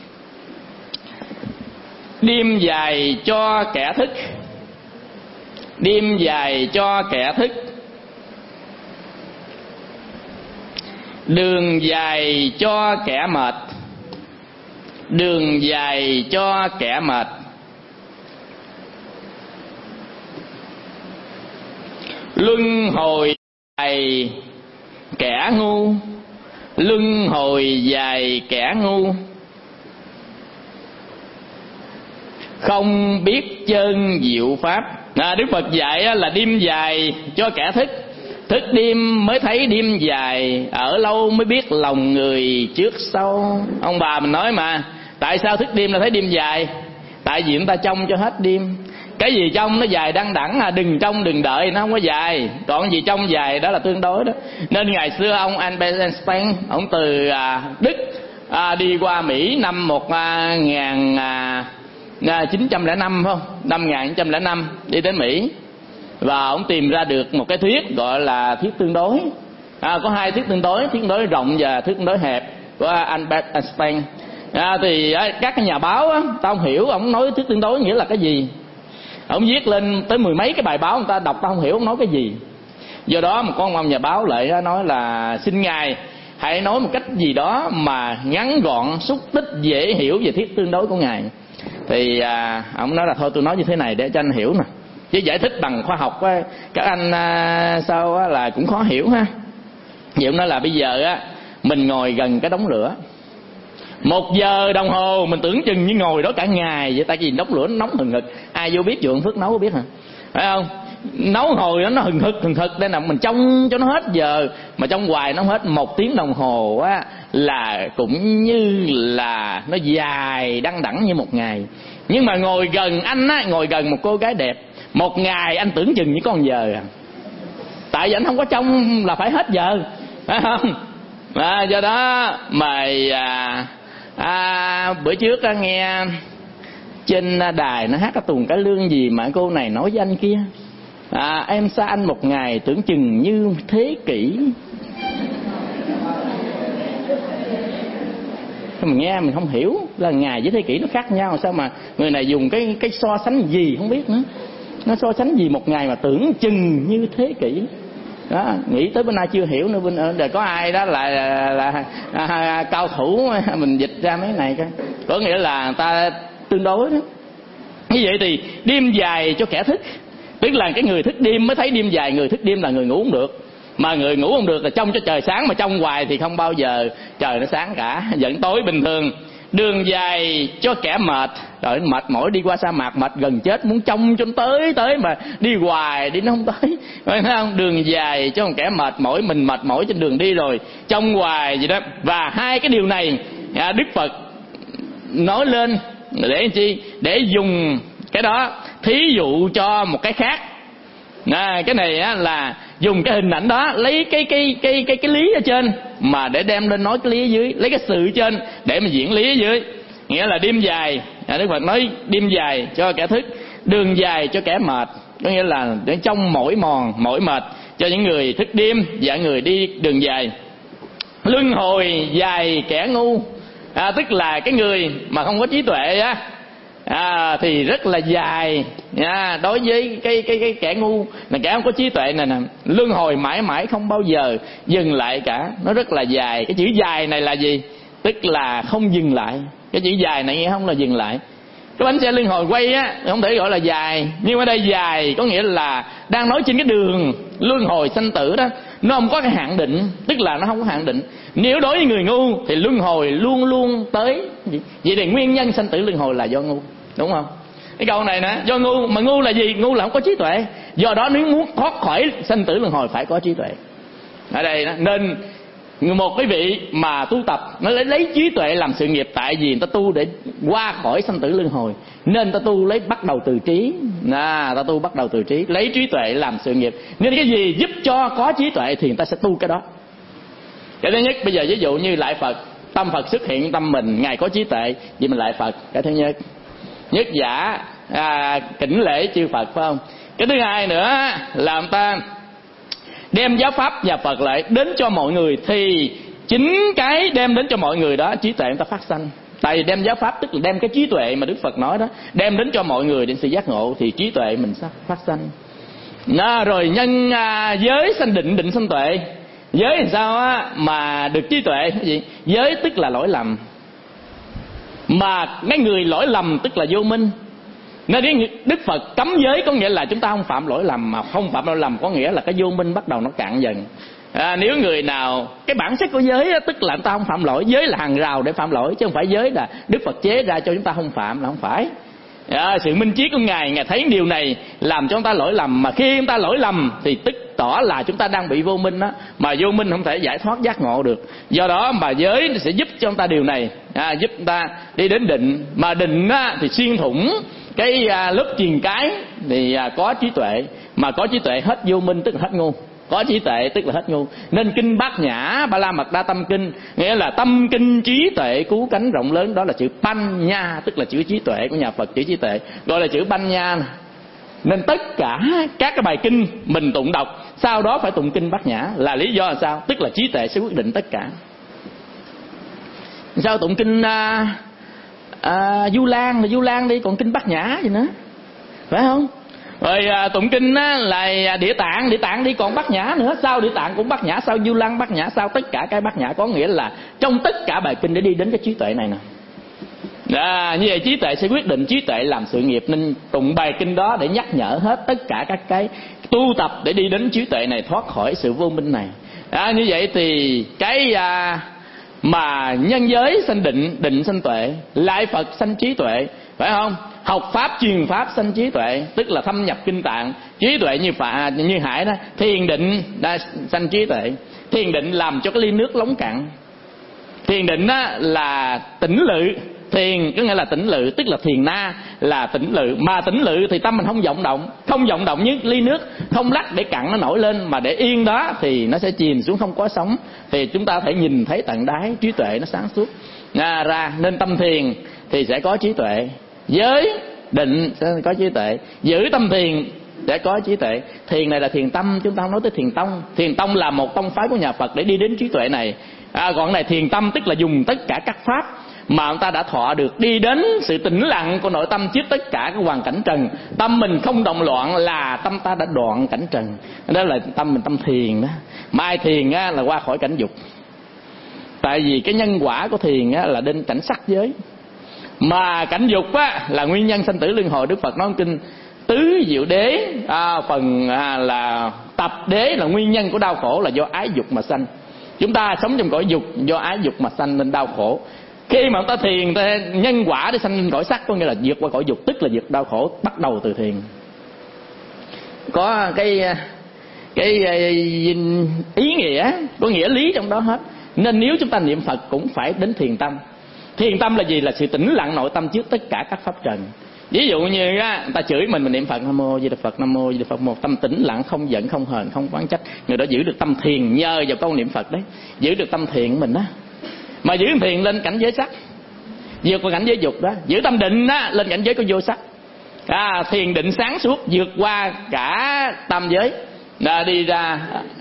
Đêm dài cho kẻ thức, đêm dài cho kẻ thức, đường dài cho kẻ mệt, đường dài cho kẻ mệt. Luân hồi dài kẻ ngu, luân hồi dài kẻ ngu. Không biết chân diệu pháp. Đức Phật dạy là đêm dài cho kẻ thức. Thức đêm mới thấy đêm dài, ở lâu mới biết lòng người trước sau. Ông bà mình nói mà, tại sao thức đêm là thấy đêm dài? Tại vì chúng ta trông cho hết đêm. Cái gì trông nó dài đăng đẳng, đừng trông đừng đợi, nó không có dài. Còn gì trông dài đó là tương đối đó. Nên ngày xưa ông Albert Einstein, ông từ Đức đi qua Mỹ năm 1905 phải không? Năm 1905 đi đến Mỹ. Và ông tìm ra được một cái thuyết gọi là thuyết tương đối. Có hai thuyết tương đối rộng và thuyết tương đối hẹp của Albert Einstein. Thì các cái nhà báo á, tao không hiểu ông nói thuyết tương đối nghĩa là cái gì. Ông viết lên tới mười mấy cái bài báo, người ta đọc tao không hiểu ông nói cái gì. Do đó mà có ông nhà báo lại nói là xin ngài hãy nói một cách gì đó mà ngắn gọn, xúc tích, dễ hiểu về thuyết tương đối của ngài. Thì ông nói là thôi tôi nói như thế này để cho anh hiểu nè, chứ giải thích bằng khoa học á, các anh sao á, là cũng khó hiểu ha. Vậy ông nói là bây giờ á, mình ngồi gần cái đống lửa 1 giờ đồng hồ, mình tưởng chừng như ngồi đó cả ngày vậy. Tại vì đống lửa nó nóng hừng hực. Ai vô biết chuyện Phước nấu có biết hả? Phải không? Nấu hồi đó nó hừng hực đây là mình trông cho nó hết giờ. Mà trong hoài nó hết 1 tiếng đồng hồ á, là cũng như là nó dài đăng đẳng như một ngày. Nhưng mà ngồi gần anh á, ngồi gần một cô gái đẹp, 1 ngày anh tưởng chừng như có 1 giờ à. Tại vì anh không có trông là phải hết giờ, phải không? Do đó mà bữa trước nghe trên đài nó hát cái tuồng cải lương gì mà cô này nói với anh kia, Em xa anh một ngày tưởng chừng như thế kỷ. Mình nghe mình không hiểu là ngày với thế kỷ nó khác nhau. Sao mà người này dùng cái so sánh gì không biết nữa. Nó so sánh gì một ngày mà tưởng chừng như thế kỷ. Đó, nghĩ tới bữa nay chưa hiểu nữa. Đời có ai đó là cao thủ mình dịch ra mấy này coi. Có nghĩa là người ta tương đối đó. Như vậy thì đêm dài cho kẻ thức, tức là cái người thức đêm mới thấy đêm dài. Người thức đêm là người ngủ không được. Mà người ngủ không được là trông cho trời sáng, mà trông hoài thì không bao giờ trời nó sáng cả, vẫn tối bình thường. Đường dài cho kẻ mệt. Rồi mệt mỏi đi qua sa mạc mệt gần chết, muốn trông cho tới mà đi hoài đi nó không tới. Phải không? Đường dài cho kẻ mệt mỏi, mình mệt mỏi trên đường đi rồi trông hoài vậy đó. Và hai cái điều này Đức Phật nói lên để chi? Để dùng cái đó thí dụ cho một cái khác. Cái này là dùng cái hình ảnh đó, lấy cái lý ở trên mà để đem lên nói cái lý ở dưới, lấy cái sự ở trên để mà diễn lý ở dưới. Nghĩa là đêm dài, Đức Phật nói đêm dài cho kẻ thức, đường dài cho kẻ mệt. Có nghĩa là để trong mỏi mòn, mỏi mệt cho những người thức đêm và người đi đường dài. Luân hồi dài kẻ ngu, tức là cái người mà không có trí tuệ thì rất là dài đối với cái kẻ ngu là kẻ không có trí tuệ này nè. Luân hồi mãi mãi không bao giờ dừng lại cả, nó rất là dài. Cái chữ dài này là gì? Tức là không dừng lại. Cái chữ dài này nghe không là dừng lại. Cái bánh xe luân hồi quay không thể gọi là dài, nhưng ở đây dài có nghĩa là đang nói trên cái đường luân hồi sanh tử đó, nó không có cái hạn định, tức là nó không có hạn định. Nếu đối với người ngu thì luân hồi luôn luôn tới. Vậy thì nguyên nhân sanh tử luân hồi là do ngu, đúng không? Cái câu này nè, do ngu. Mà ngu là gì? Ngu là không có trí tuệ. Do đó nếu muốn thoát khỏi sanh tử luân hồi phải có trí tuệ. Ở đây đó, nên một cái vị mà tu tập nó lấy trí tuệ làm sự nghiệp. Tại vì người ta tu để qua khỏi sanh tử luân hồi, nên ta tu lấy bắt đầu từ trí. Ta tu bắt đầu từ trí, lấy trí tuệ làm sự nghiệp. Nên cái gì giúp cho có trí tuệ thì người ta sẽ tu cái đó. Cái thứ nhất, bây giờ ví dụ như lại Phật, tâm Phật xuất hiện tâm mình, Ngài có trí tuệ, vì mình lại Phật. Cái thứ nhất, nhất giả kính lễ chư Phật, phải không? Cái thứ hai nữa là người ta đem giáo pháp nhà Phật lại đến cho mọi người, thì chính cái đem đến cho mọi người đó trí tuệ người ta phát sanh. Tại vì đem giáo pháp tức là đem cái trí tuệ mà Đức Phật nói đó, đem đến cho mọi người đến sự giác ngộ, thì trí tuệ mình sẽ phát sanh. Rồi nhân giới sanh định, định sanh tuệ. Giới làm sao mà được trí tuệ? Cái gì? Giới tức là lỗi lầm, mà mấy người lỗi lầm tức là vô minh. Nên Đức Phật cấm giới có nghĩa là chúng ta không phạm lỗi lầm, mà không phạm lỗi lầm có nghĩa là cái vô minh bắt đầu nó cạn dần. Nếu người nào cái bản chất của giới tức là chúng ta không phạm lỗi, giới là hàng rào để phạm lỗi, chứ không phải giới là Đức Phật chế ra cho chúng ta không phạm, là không phải. Sự minh triết của Ngài thấy điều này làm cho chúng ta lỗi lầm, mà khi chúng ta lỗi lầm thì tức tỏ là chúng ta đang bị vô minh đó, mà vô minh không thể giải thoát giác ngộ được. Do đó mà giới sẽ giúp cho chúng ta điều này, giúp chúng ta đi đến định. Mà định thì xuyên thủng cái lớp triền cái thì có trí tuệ, mà có trí tuệ hết vô minh tức là hết ngu, có trí tuệ tức là hết ngu. Nên kinh Bát Nhã Ba La Mật Đa Tâm Kinh nghĩa là tâm kinh trí tuệ cứu cánh rộng lớn, đó là chữ Panya, tức là chữ trí tuệ của nhà Phật, chữ trí tuệ gọi là chữ Panya. Nên tất cả các cái bài kinh mình tụng đọc sau đó phải tụng kinh Bát Nhã là lý do là sao? Tức là trí tuệ sẽ quyết định tất cả. Sao tụng kinh Du Lan là Du Lan đi, còn kinh Bát Nhã gì nữa, phải không? Rồi tụng kinh là Địa Tạng đi, còn Bát Nhã nữa. Sao Địa Tạng cũng Bát Nhã, sao Du Lan Bát Nhã, sao tất cả cái Bát Nhã? Có nghĩa là trong tất cả bài kinh để đi đến cái trí tuệ này nè. Như vậy trí tuệ sẽ quyết định, trí tuệ làm sự nghiệp. Nên tụng bài kinh đó để nhắc nhở hết tất cả các cái tu tập để đi đến trí tuệ này, thoát khỏi sự vô minh này. Như vậy thì cái mà nhân giới sanh định, định sanh tuệ, lại Phật sanh trí tuệ, phải không? Học pháp truyền pháp sanh trí tuệ, tức là thâm nhập kinh tạng, trí tuệ như hải đó. Thiền định đã sanh trí tuệ, thiền định làm cho cái ly nước lóng cạn. Thiền định là tĩnh lự, thiền có nghĩa là tĩnh lự, tức là thiền na là tĩnh lự. Mà tĩnh lự thì tâm mình không vọng động, không vọng động như ly nước, không lắc để cặn nó nổi lên, mà để yên đó thì nó sẽ chìm xuống không có sóng. Thì chúng ta phải nhìn thấy tận đáy, trí tuệ nó sáng suốt ra. Nên tâm thiền thì sẽ có trí tuệ, giới định sẽ có trí tuệ. Giữ tâm thiền để có trí tuệ. Thiền này là thiền tâm, chúng ta không nói tới thiền tông. Thiền tông là một tông phái của nhà Phật để đi đến trí tuệ này. Còn này thiền tâm tức là dùng tất cả các pháp mà người ta đã thọ được, đi đến sự tĩnh lặng của nội tâm trước tất cả các hoàn cảnh trần. Tâm mình không động loạn là tâm ta đã đoạn cảnh trần. Đó là tâm mình, tâm thiền đó. Mà ai thiền á, là qua khỏi cảnh dục. Tại vì cái nhân quả của thiền á, là đến cảnh sắc giới. Mà cảnh dục á, là nguyên nhân sanh tử luân hồi. Đức Phật nói kinh tứ diệu đế, phần là tập đế là nguyên nhân của đau khổ là do ái dục mà sanh. Chúng ta sống trong cõi dục, do ái dục mà sanh nên đau khổ. Khi mà chúng ta thiền, ta nhân quả để sanh cõi sắc, có nghĩa là vượt qua cõi dục, tức là vượt đau khổ, bắt đầu từ thiền. Có cái ý nghĩa, có nghĩa lý trong đó hết. Nên nếu chúng ta niệm Phật cũng phải đến thiền tâm. Thiền tâm là gì? Là sự tĩnh lặng nội tâm trước tất cả các pháp trần. Ví dụ như người ta chửi mình niệm Phật Nam Mô Di Đà Phật, Nam Mô Di Đà Phật, một tâm tĩnh lặng, không giận, không hờn, không oán trách. Người đó giữ được tâm thiền nhờ vào câu niệm Phật đấy, giữ được tâm thiền của mình đó. Mà giữ thiền lên cảnh giới sắc, vượt qua cảnh giới dục đó. Giữ tâm định đó, lên cảnh giới của vô sắc. Thiền định sáng suốt, vượt qua cả tam giới, đi ra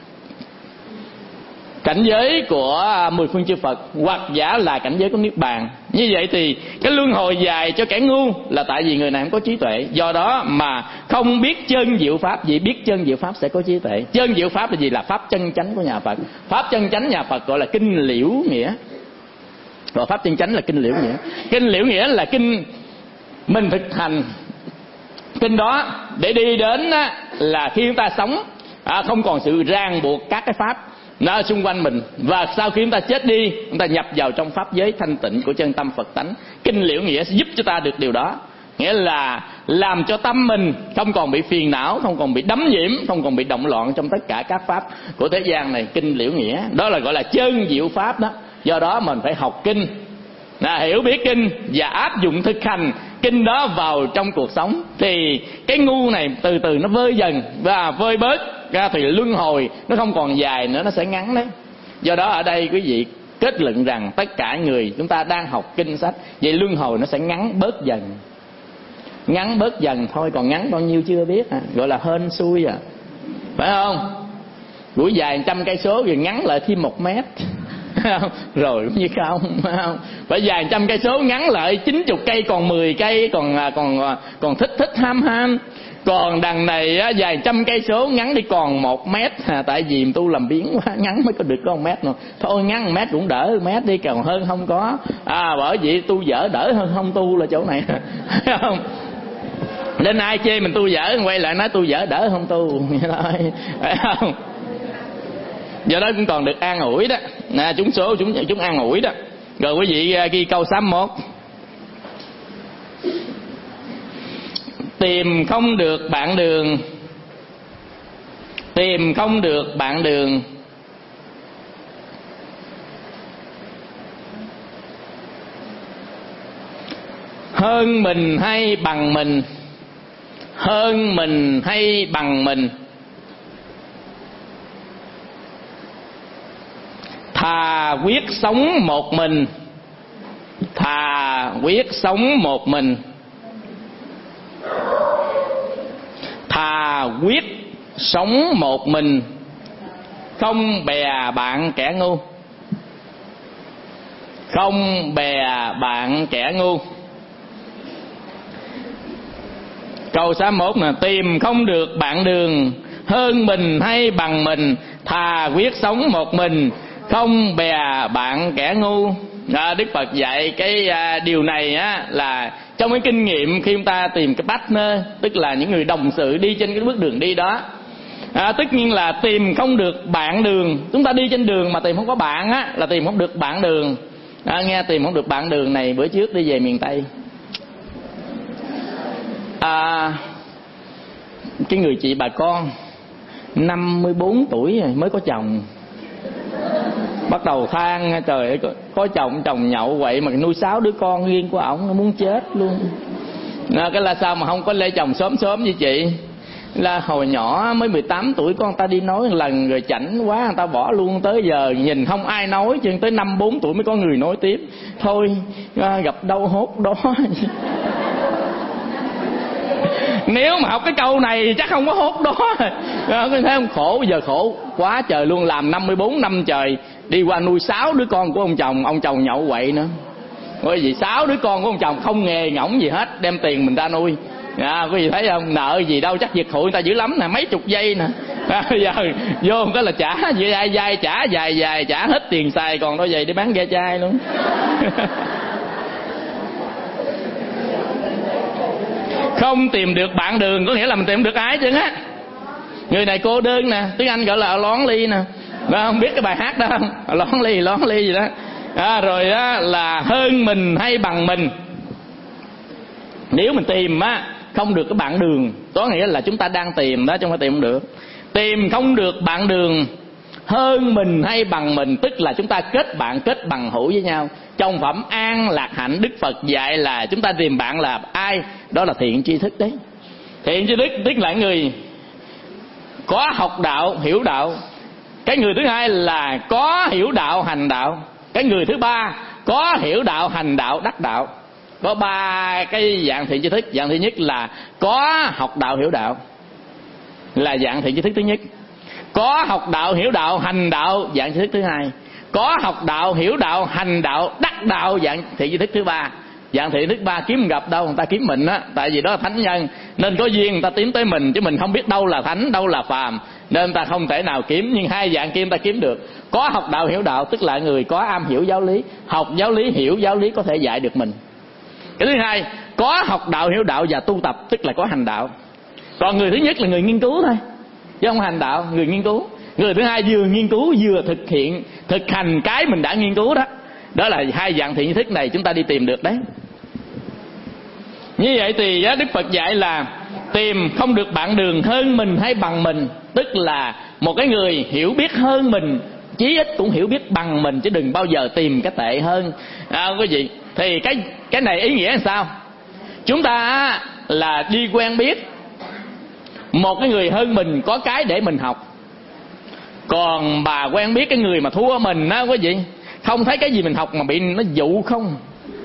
cảnh giới của 10 phương chư Phật, hoặc giả là cảnh giới của Niết Bàn. Như vậy thì cái luân hồi dài cho kẻ ngu là tại vì người này không có trí tuệ. Do đó mà không biết chân diệu pháp. Vì biết chân diệu pháp sẽ có trí tuệ. Chân diệu pháp là gì? Là pháp chân chánh của nhà Phật. Pháp chân chánh nhà Phật gọi là kinh liễu nghĩa. Và pháp chân chánh là kinh liễu nghĩa. Kinh liễu nghĩa là kinh mình thực hành kinh đó để đi đến là khi chúng ta sống không còn sự ràng buộc các cái pháp nó xung quanh mình, và sau khi chúng ta chết đi, chúng ta nhập vào trong pháp giới thanh tịnh của chân tâm Phật tánh. Kinh liễu nghĩa sẽ giúp cho ta được điều đó, nghĩa là làm cho tâm mình không còn bị phiền não, không còn bị đắm nhiễm, không còn bị động loạn trong tất cả các pháp của thế gian này. Kinh liễu nghĩa đó là gọi là chân diệu pháp đó. Do đó mình phải học kinh, hiểu biết kinh và áp dụng thực hành kinh đó vào trong cuộc sống, thì cái ngu này từ từ nó vơi dần và vơi bớt ra, thì luân hồi nó không còn dài nữa, nó sẽ ngắn đấy. Do đó ở đây quý vị kết luận rằng tất cả người chúng ta đang học kinh sách, vậy luân hồi nó sẽ ngắn bớt dần. Ngắn bớt dần thôi, còn ngắn bao nhiêu chưa biết, gọi là hên xui phải không? Buổi dài 100 cây số rồi ngắn lại thêm 1 mét rồi cũng như không, phải dài 100 cây số ngắn lại 90 cây còn 10 cây, còn thích ham. Còn đằng này dài 100 cây số ngắn đi còn 1 mét, tại vì tu làm biến quá, ngắn mới có được có 1 mét nữa. Thôi ngắn 1 mét cũng đỡ 1 mét đi, còn hơn không có. Bởi vậy tu dở đỡ hơn không tu là chỗ này không? Nên ai chê mình tu dở, quay lại nói tu dở đỡ không tu thôi, phải không? Do đó cũng còn được an ủi đó, chúng an ủi đó. Rồi quý vị ghi câu 61: tìm không được bạn đường, tìm không được bạn đường, hơn mình hay bằng mình, hơn mình hay bằng mình, thà quyết sống một mình, thà quyết sống một mình, thà quyết sống một mình, không bè bạn kẻ ngu, không bè bạn kẻ ngu. Câu 61 là tìm không được bạn đường, hơn mình hay bằng mình, thà quyết sống một mình, không bè bạn kẻ ngu. Đức Phật dạy cái điều này là trong cái kinh nghiệm khi chúng ta tìm cái partner, tức là những người đồng sự đi trên cái bước đường đi đó. Tất nhiên là tìm không được bạn đường. Chúng ta đi trên đường mà tìm không có bạn là tìm không được bạn đường. Nghe tìm không được bạn đường này, bữa trước đi về miền Tây, cái người chị bà con 54 tuổi rồi mới có chồng, bắt đầu than trời ơi, có chồng nhậu vậy mà nuôi 6 đứa con riêng của ổng, muốn chết luôn. Cái là sao mà không có lấy chồng sớm với chị? Là hồi nhỏ mới 18 tuổi con ta đi nói một lần rồi chảnh quá, người ta bỏ luôn, tới giờ nhìn không ai nói, chứ tới 54 tuổi mới có người nói tiếp. Thôi gặp đâu hốt đó. Nếu mà học cái câu này chắc không có hốt đó. Có thấy không? Khổ, bây giờ khổ quá trời luôn. Làm 54 năm trời, đi qua nuôi 6 đứa con của ông chồng nhậu quậy nữa. Bởi vì 6 đứa con của ông chồng không nghề ngỗng gì hết, đem tiền mình ra nuôi. Quý vị thấy không? Nợ gì đâu, chắc việc hụi người ta dữ lắm nè, mấy chục giây nè. Giờ vô cái là trả dai trả dài trả hết tiền xài, còn đâu vậy để bán ve chai luôn. Không tìm được bạn đường có nghĩa là mình tìm được ai chứ á. Người này cô đơn nè, tiếng Anh gọi là lonely nè. Không biết cái bài hát đó không? Lonely gì đó. Rồi đó là hơn mình hay bằng mình. Nếu mình tìm không được cái bạn đường, có nghĩa là chúng ta đang tìm đó, chứ không phải tìm không được. Tìm không được bạn đường hơn mình hay bằng mình, tức là chúng ta kết bạn, kết bằng hữu với nhau. Trong phẩm An Lạc Hạnh, Đức Phật dạy là chúng ta tìm bạn là ai? Đó là thiện tri thức đấy. Thiện tri thức tức là người có học đạo, hiểu đạo. Cái người thứ hai là có hiểu đạo, hành đạo. Cái người thứ ba có hiểu đạo, hành đạo, đắc đạo. Có 3 cái dạng thiện tri thức. Dạng thứ nhất là có học đạo, hiểu đạo, là dạng thiện tri thức thứ nhất. Có học đạo, hiểu đạo, hành đạo, dạng tri thức thứ hai. Có học đạo, hiểu đạo, hành đạo, đắc đạo, dạng thiện tri thức thứ ba. Dạng thiện thức ba kiếm gặp đâu, người ta kiếm mình á, tại vì đó là thánh nhân nên có duyên người ta tiến tới mình, chứ mình không biết đâu là thánh, đâu là phàm, nên ta không thể nào kiếm. Nhưng hai dạng kia ta kiếm được. Có học đạo, hiểu đạo, tức là người có am hiểu giáo lý, học giáo lý, hiểu giáo lý, có thể dạy được mình. Cái thứ hai, có học đạo, hiểu đạo và tu tập, tức là có hành đạo. Còn người thứ nhất là người nghiên cứu thôi, chứ không hành đạo, người nghiên cứu. Người thứ hai vừa nghiên cứu vừa thực hành cái mình đã nghiên cứu đó. Đó là hai dạng thiện thức này chúng ta đi tìm được đấy. Như vậy thì Đức Phật dạy là tìm không được bạn đường hơn mình hay bằng mình, tức là một cái người hiểu biết hơn mình, chí ít cũng hiểu biết bằng mình, chứ đừng bao giờ tìm cái tệ hơn. Quý vị, thì cái này ý nghĩa là sao? Chúng ta là đi quen biết một cái người hơn mình, có cái để mình học. Còn bà quen biết cái người mà thua mình á quý vị, không thấy cái gì mình học mà bị nó dụ không,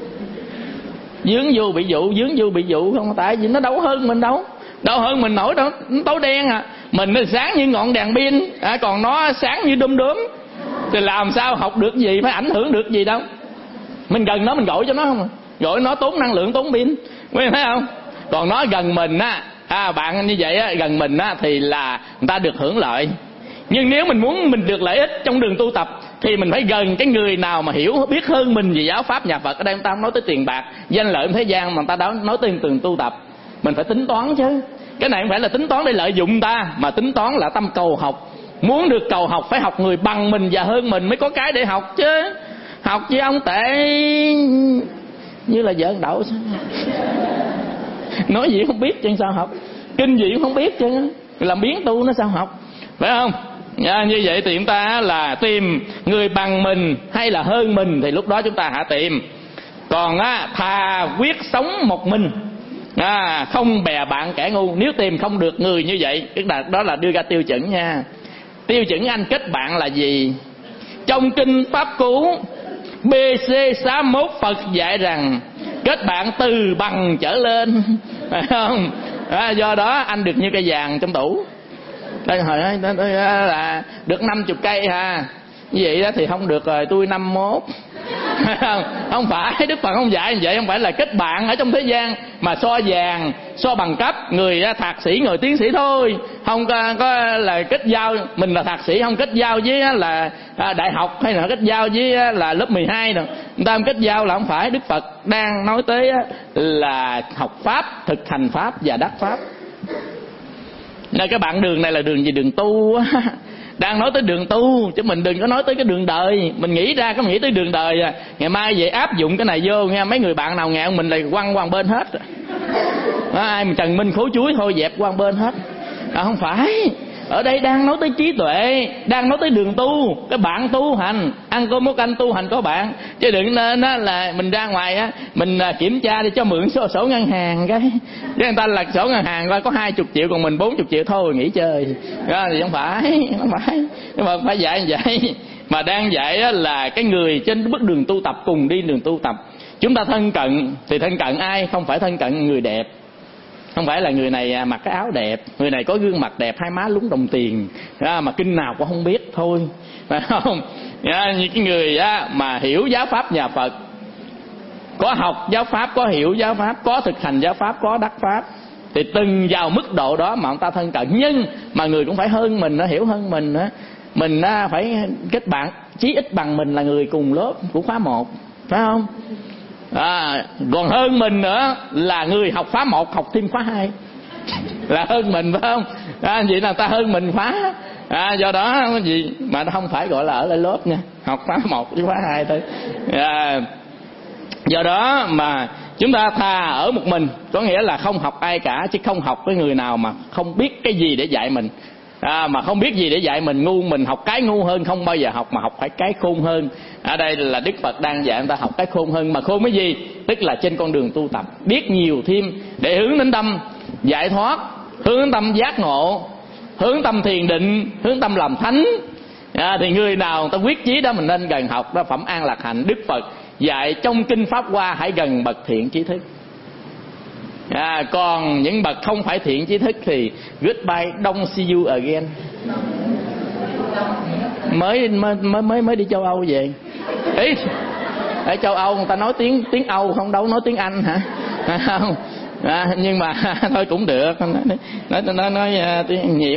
dướng vô bị dụ không. Tại vì nó đâu hơn mình đâu hơn mình nổi đâu, nó tối đen à. Mình nó sáng như ngọn đèn pin, còn nó sáng như đom đóm, thì làm sao học được gì, phải ảnh hưởng được gì đâu. Mình gần nó mình gọi cho nó không, gọi nó tốn năng lượng, tốn pin, quý vị thấy không? Còn nó gần mình bạn như vậy gần mình thì là người ta được hưởng lợi. Nhưng nếu mình muốn mình được lợi ích trong đường tu tập thì mình phải gần cái người nào mà hiểu biết hơn mình về giáo pháp nhà Phật. Ở đây người ta không nói tới tiền bạc, danh lợi thế gian, mà người ta nói tới đường tu tập. Mình phải tính toán chứ. Cái này không phải là tính toán để lợi dụng ta, mà tính toán là tâm cầu học. Muốn được cầu học phải học người bằng mình và hơn mình mới có cái để học chứ. Học với ông tệ như là vợ đậu sao? Nói gì không biết chứ sao học, kinh gì cũng không biết chứ, làm biến tu nó sao học, phải không? Như vậy thì chúng ta là tìm người bằng mình hay là hơn mình, thì lúc đó chúng ta hãy tìm. Còn thà quyết sống một mình, không bè bạn kẻ ngu. Nếu tìm không được người như vậy, tức là đó là đưa ra tiêu chuẩn nha. Tiêu chuẩn anh kết bạn là gì? Trong kinh Pháp Cú BC 61 Phật dạy rằng kết bạn từ bằng trở lên, phải không? Do đó anh được như cây vàng trong tủ. Đây hồi đó là được 50 cây ha. Như vậy đó thì không được rồi, tôi 51. Không phải, Đức Phật không dạy như vậy. Không phải là kết bạn ở trong thế gian mà so vàng, so bằng cấp. Người thạc sĩ, người tiến sĩ thôi, không có là kết giao. Mình là thạc sĩ không kết giao với là đại học, hay là kết giao với là lớp 12 rồi. Người ta không kết giao là không phải. Đức Phật đang nói tới là học pháp, thực hành pháp và đắc pháp. Nên cái bạn đường này là đường gì? Đường tu á. Đang nói tới đường tu, chứ mình đừng có nói tới cái đường đời. Mình nghĩ ra có nghĩ tới đường đời ngày mai về áp dụng cái này vô nghe. Mấy người bạn nào nghèo mình lại quăng qua bên hết. Ai mà Trần Minh khối chuối thôi dẹp qua bên hết. Không phải. Ở đây đang nói tới trí tuệ, đang nói tới đường tu, cái bạn tu hành. Ăn cơm múc canh tu hành có bạn. Chứ đừng nên là mình ra ngoài mình kiểm tra đi cho mượn sổ ngân hàng cái người ta là sổ ngân hàng coi có 20 triệu còn mình 40 triệu thôi nghỉ chơi. Thì không phải. Nhưng mà phải dạy như vậy. Mà đang dạy là cái người trên bước đường tu tập, cùng đi đường tu tập. Chúng ta thân cận thì thân cận ai? Không phải thân cận người đẹp. Không phải là người này mặc cái áo đẹp, người này có gương mặt đẹp, hai má lúng đồng tiền mà kinh nào cũng không biết thôi, phải không? Như cái người mà hiểu giáo pháp nhà Phật, có học giáo pháp, có hiểu giáo pháp, có thực hành giáo pháp, có đắc pháp, thì từng vào mức độ đó mà ông ta thân cận. Nhưng mà người cũng phải hơn mình, nó hiểu hơn mình nữa. Mình phải kết bạn chí ít bằng mình là người cùng lớp của khóa 1, phải không? Còn hơn mình nữa là người học khóa 1 học thêm khóa 2 là hơn mình, phải không? Vậy là ta hơn mình khóa. Do đó gì mà nó không phải gọi là ở lại lớp nha, học khóa 1 với khóa 2 thôi. Do đó mà chúng ta thà ở một mình, có nghĩa là không học ai cả, chứ không học với người nào mà không biết cái gì để dạy mình. Mà không biết gì để dạy mình, ngu, mình học cái ngu hơn không bao giờ học, mà học phải cái khôn hơn. Ở đây là Đức Phật đang dạy người ta học cái khôn hơn. Mà khôn cái gì? Tức là trên con đường tu tập, biết nhiều thêm để hướng đến tâm giải thoát, hướng đến tâm giác ngộ, hướng tâm thiền định, hướng tâm làm thánh. Thì người nào người ta quyết chí đó mình nên gần học. Đó phẩm An Lạc Hạnh, Đức Phật dạy trong kinh Pháp Hoa hãy gần bậc thiện trí thức. Còn những bậc không phải thiện trí thức thì goodbye, don't see you again. Mới đi châu Âu về. Ý, ở châu Âu người ta nói tiếng Âu, không đâu nói tiếng Anh hả? Không. Nhưng mà thôi cũng được. Nói tiếng nhiễm.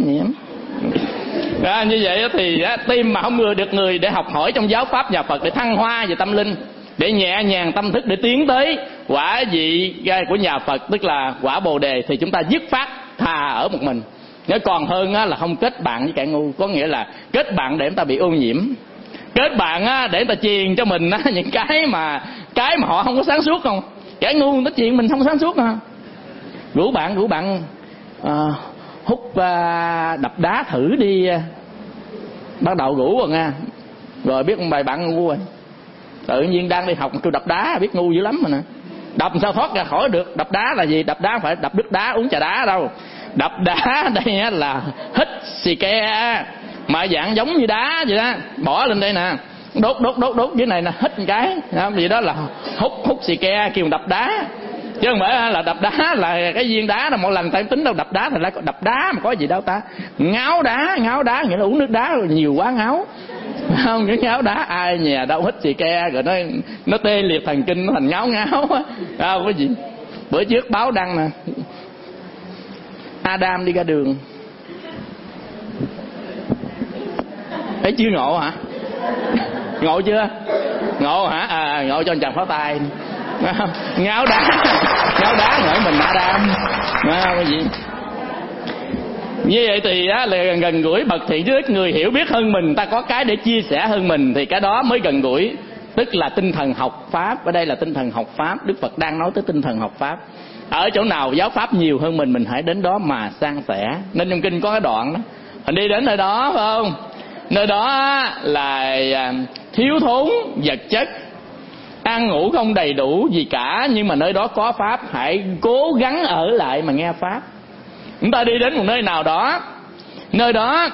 Như vậy thì tìm mà không được người để học hỏi trong giáo pháp nhà Phật, để thăng hoa về tâm linh, để nhẹ nhàng tâm thức, để tiến tới quả vị của nhà Phật, tức là quả Bồ Đề, thì chúng ta dứt phát thà ở một mình. Nếu còn hơn là không kết bạn với kẻ ngu, có nghĩa là kết bạn để chúng ta bị ô nhiễm, kết bạn để người ta truyền cho mình những cái mà họ không có sáng suốt. Không, kẻ ngu nó truyền mình không sáng suốt. Rủ bạn hút đập đá thử đi. Bắt đầu rủ rồi nha, rồi biết bài bạn ngu rồi, tự nhiên đang đi học kêu đập đá, biết ngu dữ lắm mà nè. Đập sao thoát ra khỏi được? Đập đá là gì? Đập đá phải đập nước đá, uống trà đá đâu. Đập đá đây là hít xì ke, mà dạng giống như đá vậy đó, bỏ lên đây nè, đốt dưới này nè, hít một cái, gì đó là hút xì ke, kêu đập đá. Chứ không phải là đập đá là cái viên đá là một lần ta tính đâu. Đập đá thì là đập đá mà có gì đâu ta. Ngáo đá nghĩa là uống nước đá rồi nhiều quá ngáo, không? Cái ngáo đá ai nhà đâu hít xì ke rồi nó tê liệt thần kinh, nó thành ngáo không có gì. Bữa trước báo đăng nè, Adam đi ra đường. Thấy chưa? Ngộ hả? Ngộ chưa? Ngộ hả? Ngộ cho anh chàng pháo tay. Ngáo đá hỏi mình Adam. Cái gì? Như vậy thì là gần gũi bậc thiện trí thức, người hiểu biết hơn mình, ta có cái để chia sẻ hơn mình, thì cái đó mới gần gũi. Tức là tinh thần học pháp. Ở đây là tinh thần học pháp. Đức Phật đang nói tới tinh thần học pháp. Ở chỗ nào giáo pháp nhiều hơn mình hãy đến đó mà san sẻ. Nên trong kinh có cái đoạn đó, mình đi đến nơi đó, phải không? Nơi đó là thiếu thốn vật chất, ăn ngủ không đầy đủ gì cả, nhưng mà nơi đó có pháp, hãy cố gắng ở lại mà nghe pháp. Chúng ta đi đến một nơi nào đó, nơi đó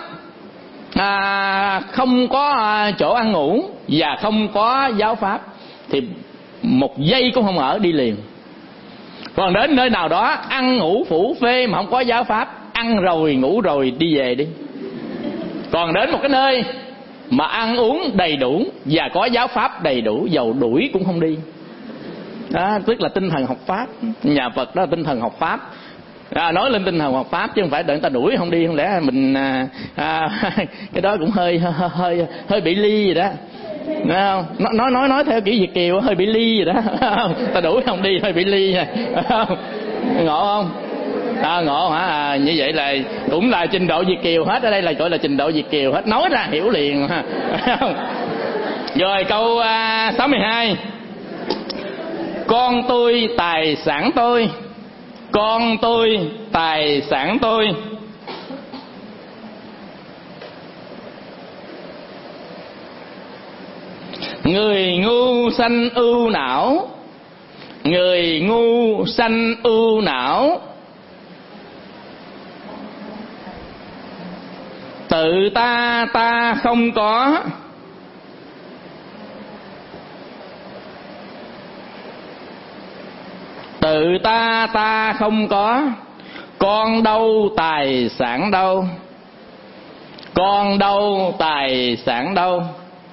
không có chỗ ăn ngủ và không có giáo pháp, thì một giây cũng không ở, đi liền. Còn đến nơi nào đó ăn ngủ phủ phê mà không có giáo pháp, ăn rồi ngủ rồi đi về đi. Còn đến một cái nơi mà ăn uống đầy đủ và có giáo pháp đầy đủ, dầu đuổi cũng không đi. Đó, tức là tinh thần học pháp. Nhà Phật đó là tinh thần học pháp. Nói lên tinh thần học pháp chứ không phải đợi người ta đuổi không đi. Không lẽ mình cái đó cũng hơi bị ly gì đó. Không? Nói theo kiểu Việt kiều hơi bị ly gì đó. Ta đuổi không đi hơi bị ly. Ngộ không? Ngộ hả? Như vậy là cũng là trình độ Việt kiều hết. Ở đây là gọi là trình độ Việt kiều hết, nói ra hiểu liền. Rồi câu 62. Con tôi tài sản tôi, con tôi tài sản tôi. Người ngu sanh ưu não, người ngu sanh ưu não. Tự ta không có, Tự ta ta không có, con đâu tài sản đâu, con đâu tài sản đâu.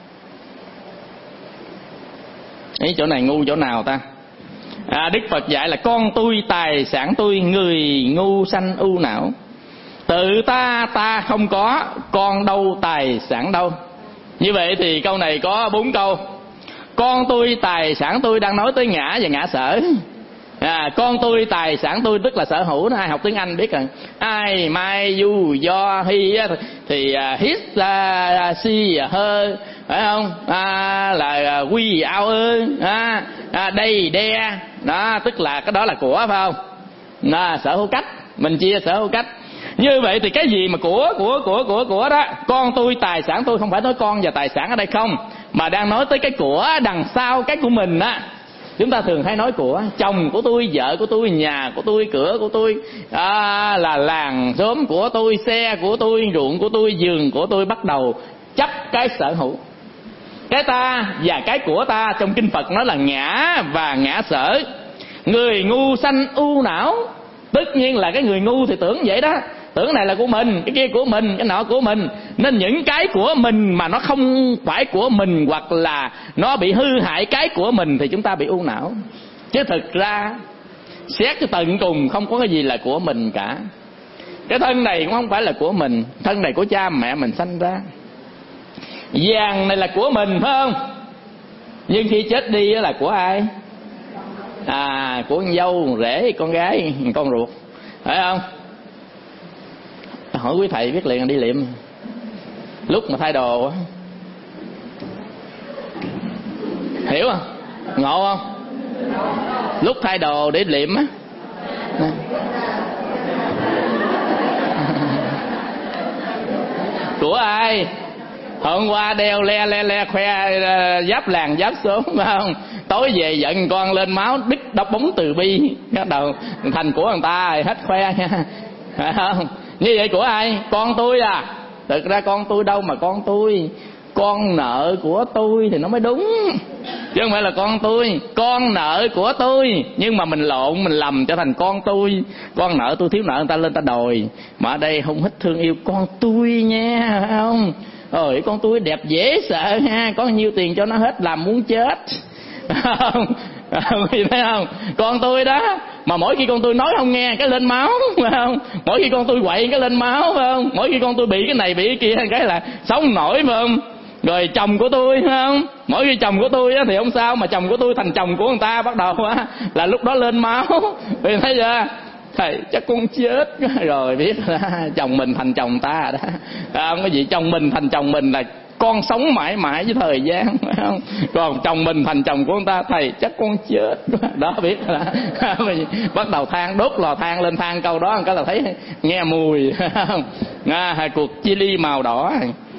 Ý chỗ này ngu chỗ nào ta? Đức Phật dạy là con tôi tài sản tôi, người ngu sanh ưu não. Tự ta ta không có, con đâu tài sản đâu. Như vậy thì câu này có 4 câu. Con tôi tài sản tôi đang nói tới ngã và ngã sở. Con tôi tài sản tôi tức là sở hữu. Ai học tiếng Anh biết rồi. I, my, you, your, he thì his, she, her, phải không? Là we, our, they, their. Đó, tức là cái đó là của, phải không? Sở hữu cách, mình chia sở hữu cách. Như vậy thì cái gì mà của đó, con tôi tài sản tôi, không phải nói con và tài sản ở đây không, mà đang nói tới cái của đằng sau cái của mình á. Chúng ta thường hay nói của chồng của tôi, vợ của tôi, nhà của tôi, cửa của tôi, là làng xóm của tôi, xe của tôi, ruộng của tôi, giường của tôi. Bắt đầu chấp cái sở hữu. Cái ta và cái của ta trong kinh Phật nói là ngã và ngã sở. Người ngu sanh ưu não. Tất nhiên là cái người ngu thì tưởng vậy đó, tưởng này là của mình, cái kia của mình, cái nọ của mình. Nên những cái của mình mà nó không phải của mình, hoặc là nó bị hư hại cái của mình, thì chúng ta bị u não. Chứ thực ra xét cái tận cùng không có cái gì là của mình cả. Cái thân này cũng không phải là của mình, thân này của cha mẹ mình sanh ra. Vàng này là của mình phải không? Nhưng khi chết đi là của ai? Của con dâu, rể, con gái, con ruột, phải không? Hỏi quý thầy biết liền đi liệm. Lúc mà thay đồ hiểu không? Ngộ không? Lúc thay đồ để liệm á. Của ai? Hôm qua đeo le khoe giáp làng giáp xóm, phải không? Tối về giận con lên máu đứt đốc bóng từ bi, bắt đầu thành của người ta hết khoe nha, phải không? Như vậy của ai? Con tôi à? Thực ra con tôi đâu mà con tôi, con nợ của tôi thì nó mới đúng, chứ không phải là con tôi. Con nợ của tôi, nhưng mà mình lộn, mình lầm trở thành con tôi. Con nợ tôi, thiếu nợ người ta lên ta đòi, mà ở đây không thích thương yêu con tôi nha, phải không? Ôi con tôi đẹp dễ sợ ha, có nhiêu tiền cho nó hết làm muốn chết. Không, thấy không? Con tôi đó, mà mỗi khi con tôi nói không nghe cái lên máu, phải không? Mỗi khi con tôi quậy cái lên máu, phải không? Mỗi khi con tôi bị cái này bị cái kia cái là sống nổi, phải không? Rồi chồng của tôi, phải không? Mỗi khi chồng của tôi thì không sao, mà chồng của tôi thành chồng của người ta bắt đầu là lúc đó lên máu. Vì thấy chưa? Thầy chắc con chết rồi, biết chồng mình thành chồng ta đó. Không có gì, chồng mình thành chồng mình là con sống mãi mãi với thời gian, phải không? Còn chồng mình thành chồng của người ta, thầy chắc con chết đó, biết là bắt đầu than, đốt lò than lên than câu đó cái là thấy nghe mùi, không? Cuộc chia ly màu đỏ.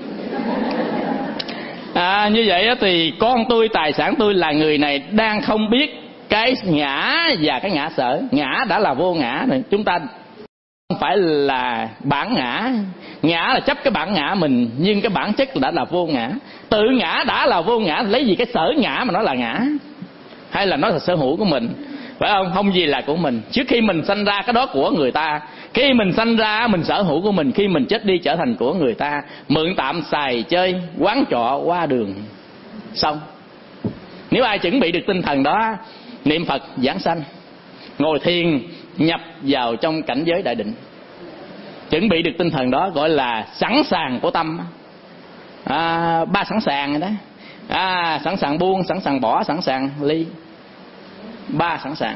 Như vậy thì con tôi tài sản tôi là người này đang không biết cái ngã và cái ngã sở. Ngã đã là vô ngã rồi, chúng ta không phải là bản ngã. Ngã là chấp cái bản ngã mình, nhưng cái bản chất đã là vô ngã. Tự ngã đã là vô ngã, lấy gì cái sở ngã mà nó là ngã, hay là nó là sở hữu của mình, phải không? Không gì là của mình. Trước khi mình sanh ra cái đó của người ta, khi mình sanh ra mình sở hữu của mình, khi mình chết đi trở thành của người ta, mượn tạm xài chơi, quán trọ qua đường xong. Nếu ai chuẩn bị được tinh thần đó, niệm Phật giảng sanh, ngồi thiền nhập vào trong cảnh giới đại định, chuẩn bị được tinh thần đó gọi là sẵn sàng của tâm. Ba sẵn sàng rồi đó. Sẵn sàng buông, sẵn sàng bỏ, sẵn sàng ly. Ba sẵn sàng.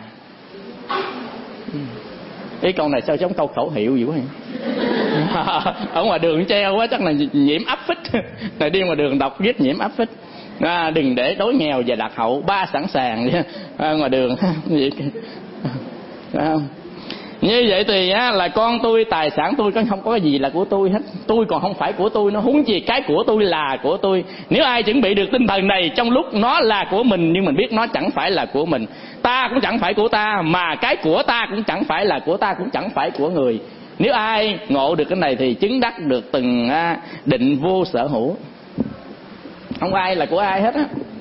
Cái câu này sao giống câu khẩu hiệu vậy quá vậy? Ở ngoài đường treo quá chắc là nhiễm áp phích. Này đi ngoài đường đọc viết nhiễm áp phích. Đừng để đói nghèo và lạc hậu. Ba sẵn sàng ngoài đường. Như vậy thì là con tôi tài sản tôi, không có cái gì là của tôi hết. Tôi còn không phải của tôi, nó huống gì cái của tôi là của tôi. Nếu ai chuẩn bị được tinh thần này, trong lúc nó là của mình nhưng mình biết nó chẳng phải là của mình, ta cũng chẳng phải của ta, mà cái của ta cũng chẳng phải là của ta, cũng chẳng phải của người. Nếu ai ngộ được cái này thì chứng đắc được từng định vô sở hữu. Không ai là của ai hết á.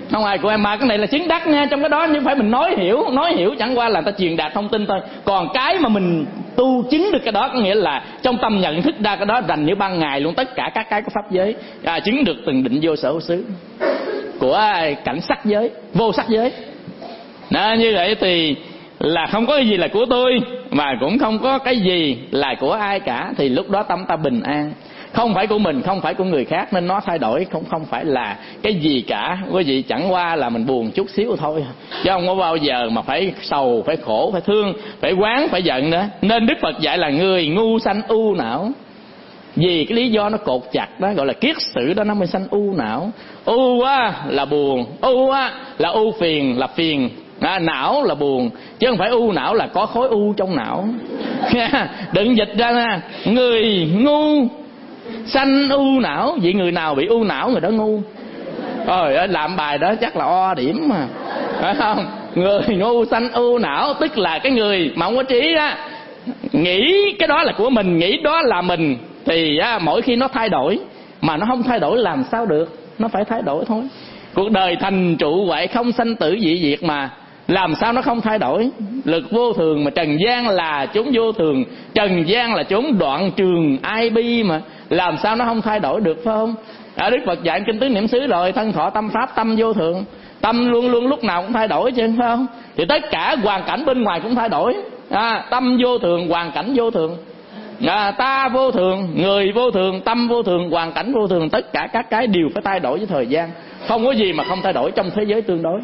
Không ai của em, mà cái này là chứng đắc nha. Trong cái đó nhưng phải mình nói hiểu chẳng qua là ta truyền đạt thông tin thôi. Còn cái mà mình tu chứng được cái đó có nghĩa là trong tâm nhận thức ra cái đó rành như ban ngày luôn, tất cả các cái của pháp giới, chứng được từng định vô sở hữu xứ của cảnh sắc giới, vô sắc giới. Đó, như vậy thì là không có cái gì là của tôi, mà cũng không có cái gì là của ai cả. Thì lúc đó tâm ta bình an, không phải của mình, không phải của người khác, nên nó thay đổi không phải là cái gì cả. Quý vị, chẳng qua là mình buồn chút xíu thôi, chứ không có bao giờ mà phải sầu, phải khổ, phải thương, phải oán, phải giận nữa. Nên Đức Phật dạy là người ngu sanh u não. Vì cái lý do nó cột chặt đó, gọi là kiết sử đó, nó mới sanh u não. U á là buồn, u á là u phiền, là phiền. Não là buồn, chứ không phải u não là có khối u trong não. Đừng dịch ra nha. Người ngu sanh u não. Vậy người nào bị u não người đó ngu. Trời ơi, làm bài đó chắc là O điểm mà, phải không? Người ngu sanh u não, tức là cái người mà không có trí á, nghĩ cái đó là của mình, nghĩ đó là mình, thì mỗi khi nó thay đổi. Mà nó không thay đổi làm sao được, nó phải thay đổi thôi. Cuộc đời thành trụ vậy, không sanh tử dị diệt mà, làm sao nó không thay đổi. Lực vô thường mà, trần gian là chốn vô thường, trần gian là chốn đoạn trường ai bi mà, làm sao nó không thay đổi được, phải không? Đức Phật dạy kinh tứ niệm xứ rồi, thân thọ tâm pháp, tâm vô thường. Tâm luôn luôn lúc nào cũng thay đổi chứ, phải không? Thì tất cả hoàn cảnh bên ngoài cũng thay đổi. Tâm vô thường, hoàn cảnh vô thường. Ta vô thường, người vô thường, tâm vô thường, hoàn cảnh vô thường. Tất cả các cái đều phải thay đổi với thời gian. Không có gì mà không thay đổi trong thế giới tương đối.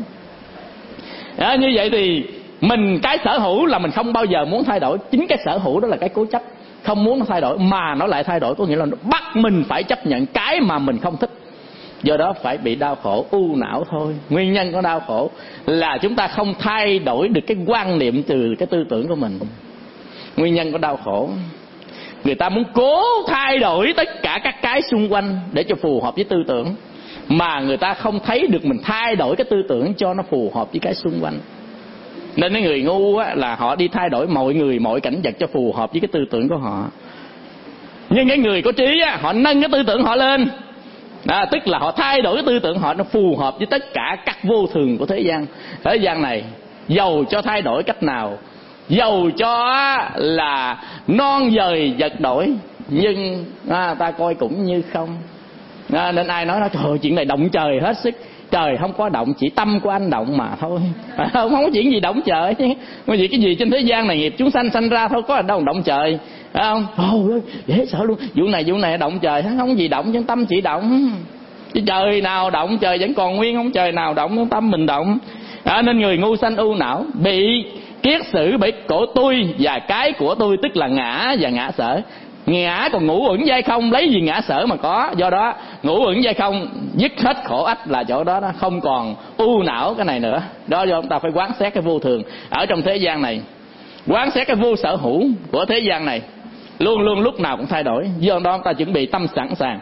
Như vậy thì mình, cái sở hữu là mình không bao giờ muốn thay đổi. Chính cái sở hữu đó là cái cố chấp, không muốn nó thay đổi mà nó lại thay đổi. Có nghĩa là nó bắt mình phải chấp nhận cái mà mình không thích. Do đó phải bị đau khổ, u não thôi. Nguyên nhân của đau khổ là chúng ta không thay đổi được cái quan niệm từ cái tư tưởng của mình. Nguyên nhân của đau khổ, người ta muốn cố thay đổi tất cả các cái xung quanh để cho phù hợp với tư tưởng, mà người ta không thấy được mình thay đổi cái tư tưởng cho nó phù hợp với cái xung quanh. Nên cái người ngu á, là họ đi thay đổi mọi người, mọi cảnh vật cho phù hợp với cái tư tưởng của họ. Nhưng cái người có trí á, họ nâng cái tư tưởng họ lên, tức là họ thay đổi cái tư tưởng họ nó phù hợp với tất cả các vô thường của thế gian. Thế gian này dầu cho thay đổi cách nào, dầu cho là non dời vật đổi, nhưng ta coi cũng như không. Nên ai nói trời ơi, chuyện này động trời hết sức. Trời không có động, chỉ tâm của anh động mà thôi. Không có chuyện gì động trời chứ. Vì cái gì trên thế gian này nghiệp chúng sanh sanh ra thôi, có đâu động trời, phải không? Ôi dễ sợ luôn. Vụ này động trời, không có gì động, nhưng tâm chỉ động. Chứ trời nào động, trời vẫn còn nguyên, không trời nào động, tâm mình động. Nên người ngu sanh u não, bị kiết sử bởi cổ tôi và cái của tôi, tức là ngã và ngã sở. Ngã còn ngũ uẩn giai không, lấy gì ngã sở mà có. Do đó ngũ uẩn giai không, dứt hết khổ ách, là chỗ đó nó không còn u não cái này nữa. Đó do chúng ta phải quán xét cái vô thường ở trong thế gian này, quán xét cái vô sở hữu của thế gian này, luôn luôn lúc nào cũng thay đổi. Do đó chúng ta chuẩn bị tâm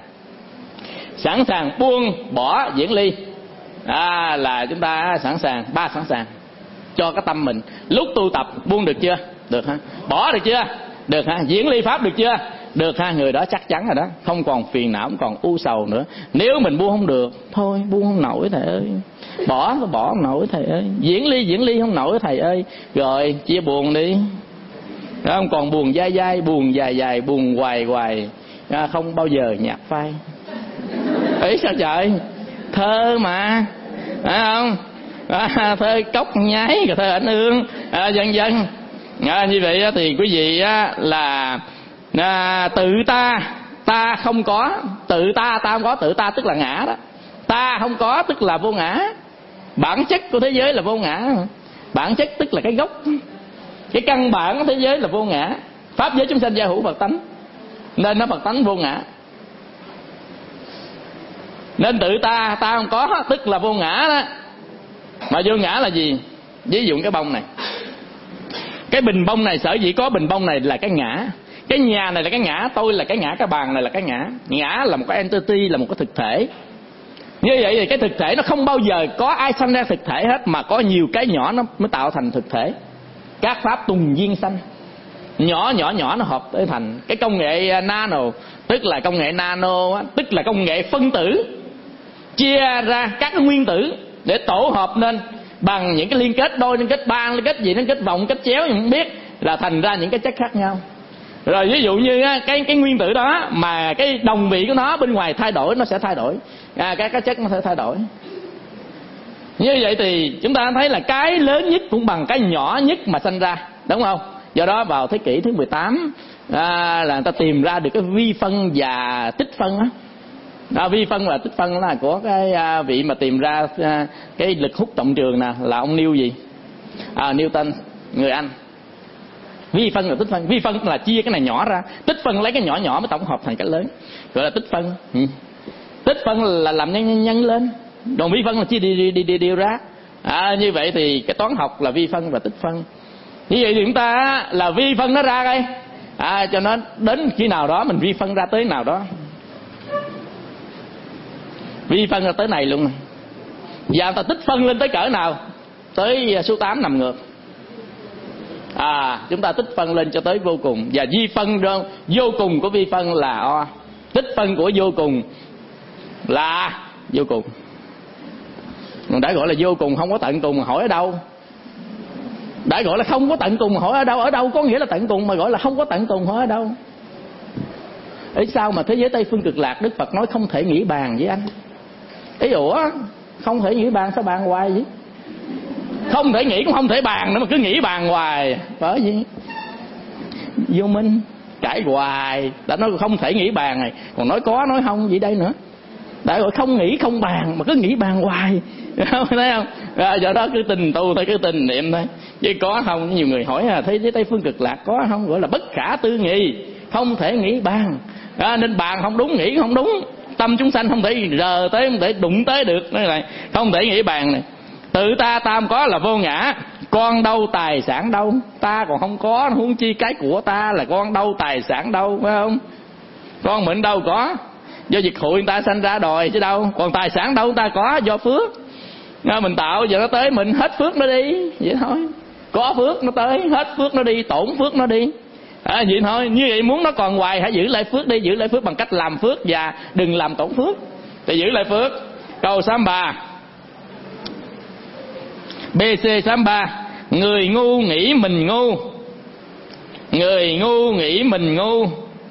sẵn sàng buông bỏ diễn ly. Là chúng ta sẵn sàng, sẵn sàng cho cái tâm mình. Lúc tu tập buông được chưa? Được ha. Bỏ được chưa? Được ha. Diễn ly pháp được chưa? Được ha. Người đó chắc chắn rồi đó, không còn phiền não, không còn u sầu nữa. Nếu mình buông không được, thôi buông không nổi thầy ơi, bỏ không nổi thầy ơi, diễn ly không nổi thầy ơi, rồi chia buồn đi. Đó, không còn buồn dai dai, buồn dài, buồn hoài, không bao giờ nhạt phai. Ý sao trời, thơ mà, phải không? Thơ cốc nhái, thơ ảnh ương, vân vân. Như vậy thì quý vị là tự ta không có, tự ta không có, tự ta tức là ngã đó. Ta không có tức là vô ngã. Bản chất của thế giới là vô ngã. Bản chất tức là cái gốc, cái căn bản của thế giới là vô ngã. Pháp giới chúng sanh gia hữu Phật tánh, nên nó Phật tánh vô ngã. Nên tự ta không có tức là vô ngã đó. Mà vô ngã là gì? Ví dụ cái bông này, cái bình bông này, sở dĩ có bình bông này là cái ngã. Cái nhà này là cái ngã, tôi là cái ngã, cái bàn này là cái ngã. Ngã là một cái entity, là một cái thực thể. Như vậy thì cái thực thể nó không bao giờ có ai sanh ra thực thể hết, mà có nhiều cái nhỏ nó mới tạo thành thực thể. Các pháp tùng duyên sanh, nhỏ nó hợp tới thành. Cái công nghệ nano, tức là công nghệ nano, tức là công nghệ phân tử, chia ra các cái nguyên tử để tổ hợp nên bằng những cái liên kết đôi, liên kết ba, liên kết gì, liên kết vòng, kết chéo nhưng không biết, là thành ra những cái chất khác nhau. Rồi ví dụ như cái nguyên tử đó mà cái đồng vị của nó bên ngoài thay đổi, nó sẽ thay đổi, các chất nó sẽ thay đổi. Như vậy thì chúng ta thấy là cái lớn nhất cũng bằng cái nhỏ nhất mà sanh ra, đúng không? Do đó vào thế kỷ thứ 18 là người ta tìm ra được cái vi phân và tích phân đó. Vi phân và tích phân là của cái vị mà tìm ra cái lực hút trọng trường nè, là ông Newton, người Anh. Vi phân và tích phân. Vi phân là chia cái này nhỏ ra, tích phân lấy cái nhỏ nhỏ mới tổng hợp thành cái lớn, gọi là tích phân. Tích phân là làm nhân lên, còn vi phân là chia điều ra. Như vậy thì cái toán học là vi phân và tích phân. Như vậy thì chúng ta là vi phân nó ra đây, cho nó đến khi nào đó mình vi phân ra tới nào đó. Vi phân ra tới này luôn này. Và ta tích phân lên tới cỡ nào? Tới số 8 nằm ngược. Chúng ta tích phân lên cho tới vô cùng. Và vi phân vô cùng của vi phân là O. Tích phân của vô cùng là vô cùng. Còn đã gọi là vô cùng, không có tận cùng mà hỏi ở đâu? Đã gọi là không có tận cùng mà hỏi ở đâu? Ở đâu có nghĩa là tận cùng, mà gọi là không có tận cùng hỏi ở đâu? Ý sao mà thế giới Tây phương cực lạc Đức Phật nói không thể nghĩ bàn với anh? Ý không thể nghĩ bàn, sao bàn hoài vậy? Không thể nghĩ cũng không thể bàn nữa mà cứ nghĩ bàn hoài. Bởi gì? Vô minh cãi hoài. Đã nói không thể nghĩ bàn này, còn nói có nói không vậy đây nữa. Đã gọi không nghĩ không bàn mà cứ nghĩ bàn hoài. Thấy không? Do đó cứ tin tu thôi, cứ tin niệm thôi. Chứ có không? Nhiều người hỏi thế giới Tây phương cực lạc có không? Gọi là bất khả tư nghị, không thể nghĩ bàn. Nên bàn không đúng, nghĩ không đúng. Tâm chúng sanh không thể rờ tới, không thể đụng tới được. Nói lại không thể nghĩ bàn này. Tự ta tam có là vô ngã, con đâu tài sản đâu. Ta còn không có, huống chi cái của ta là con đâu tài sản đâu, phải không? Con mình đâu có, do việc hụi người ta sanh ra đòi chứ đâu. Còn tài sản đâu ta có, do phước mình tạo, giờ nó tới mình hết phước nó đi, vậy thôi. Có phước nó tới, hết phước nó đi, tổn phước nó đi. Vậy thôi. Như vậy muốn nó còn hoài hãy giữ lại phước đi. Giữ lại phước bằng cách làm phước và đừng làm tổn phước. Thì giữ lại phước. Câu 63 BC 63. Người ngu nghĩ mình ngu. Người ngu nghĩ mình ngu.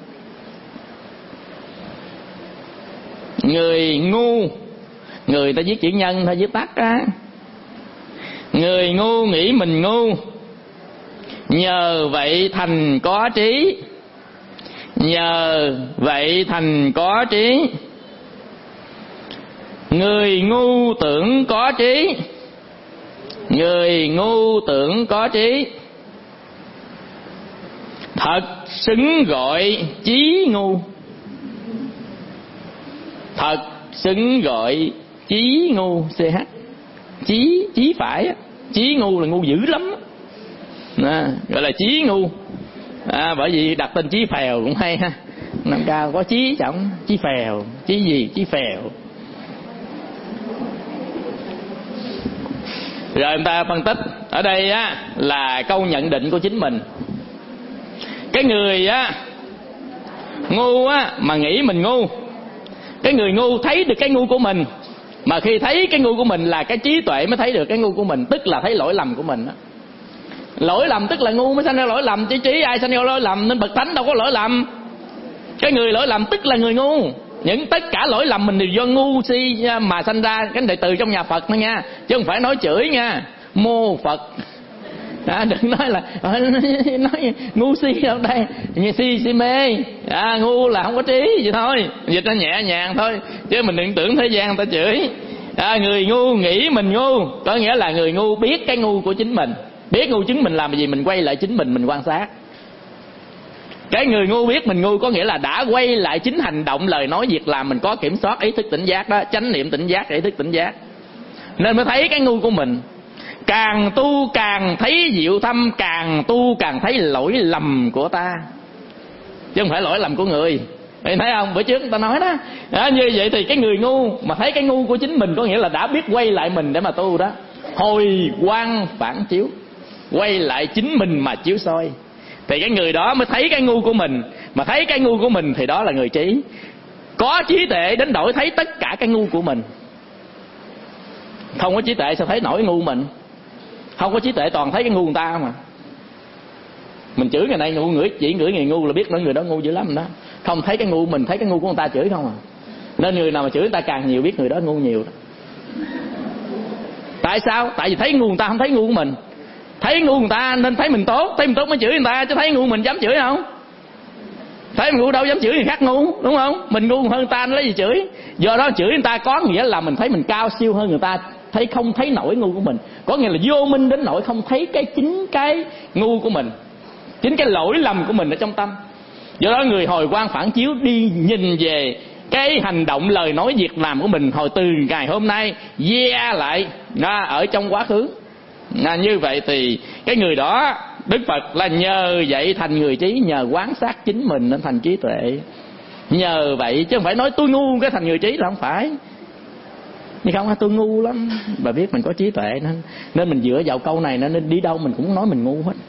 Người ngu, người ta viết chữ nhân thôi, viết tắt á. Người ngu nghĩ mình ngu, nhờ vậy thành có trí. Nhờ vậy thành có trí. Người ngu tưởng có trí. Người ngu tưởng có trí. Thật xứng gọi chí ngu. Thật xứng gọi chí ngu. CH chí phải á. Chí ngu là ngu dữ lắm gọi là chí ngu. Bởi vì đặt tên Chí Phèo cũng hay ha. Nâng cao có chí trọng. Chí Phèo, chí gì? Chí Phèo. Rồi người ta phân tích ở đây á là câu nhận định của chính mình. Cái người á ngu á mà nghĩ mình ngu. Cái người ngu thấy được cái ngu của mình, mà khi thấy cái ngu của mình là cái trí tuệ mới thấy được cái ngu của mình, tức là thấy lỗi lầm của mình đó. Lỗi lầm tức là ngu mới sanh ra lỗi lầm, chứ trí ai sanh ra lỗi lầm, nên bậc thánh đâu có lỗi lầm. Cái người lỗi lầm tức là người ngu. Những tất cả lỗi lầm mình đều do ngu si mà sanh ra. Cái đệ tử trong nhà Phật thôi nha, chứ không phải nói chửi nha. Mô Phật đừng nói là nói ngu si đâu đây, si mê. Ngu là không có trí vậy thôi, dịch ra nhẹ nhàng thôi, chứ mình đừng tưởng thế gian ta chửi. Người ngu nghĩ mình ngu, có nghĩa là người ngu biết cái ngu của chính mình. Biết ngu chính mình làm gì mình quay lại chính mình quan sát. Cái người ngu biết mình ngu có nghĩa là đã quay lại chính hành động, lời nói, việc làm mình có kiểm soát, ý thức tỉnh giác đó, chánh niệm tỉnh giác, ý thức tỉnh giác, nên mới thấy cái ngu của mình. Càng tu càng thấy diệu thâm, càng tu càng thấy lỗi lầm của ta, chứ không phải lỗi lầm của người. Bạn thấy không? Bữa trước người ta nói đó. Như vậy thì cái người ngu mà thấy cái ngu của chính mình có nghĩa là đã biết quay lại mình để mà tu đó. Hồi quang phản chiếu, quay lại chính mình mà chiếu soi. Thì cái người đó mới thấy cái ngu của mình. Mà thấy cái ngu của mình thì đó là người trí. Có trí tuệ đến đổi thấy tất cả cái ngu của mình. Không có trí tuệ sao thấy nổi ngu mình? Không có trí tuệ toàn thấy cái ngu người ta mà. Mình chửi người này ngu, người chỉ ngửi người ngu là biết nói người đó ngu dữ lắm đó. Không thấy cái ngu mình, thấy cái ngu của người ta chửi không à. Nên người nào mà chửi người ta càng nhiều biết người đó ngu nhiều đó. Tại sao? Tại vì thấy ngu người ta không thấy ngu của mình. Thấy ngu người ta nên thấy mình tốt, thấy mình tốt mới chửi người ta, chứ thấy ngu mình dám chửi không? Thấy mình ngu đâu dám chửi người khác ngu, đúng không? Mình ngu hơn người ta nó lấy gì chửi. Do đó chửi người ta có nghĩa là mình thấy mình cao siêu hơn người ta, thấy không thấy nổi ngu của mình. Có nghĩa là vô minh đến nỗi không thấy chính cái ngu của mình, chính cái lỗi lầm của mình ở trong tâm. Do đó người hồi quang phản chiếu đi nhìn về cái hành động, lời nói, việc làm của mình hồi từ ngày hôm nay lại ở trong quá khứ. Như vậy thì cái người đó, Đức Phật là nhờ vậy thành người trí, nhờ quán sát chính mình nên thành trí tuệ. Nhờ vậy chứ không phải nói tôi ngu cái thành người trí là không phải. Nhưng không, tôi ngu lắm. Bà biết mình có trí tuệ nên mình dựa vào câu này nên đi đâu mình cũng nói mình ngu hết.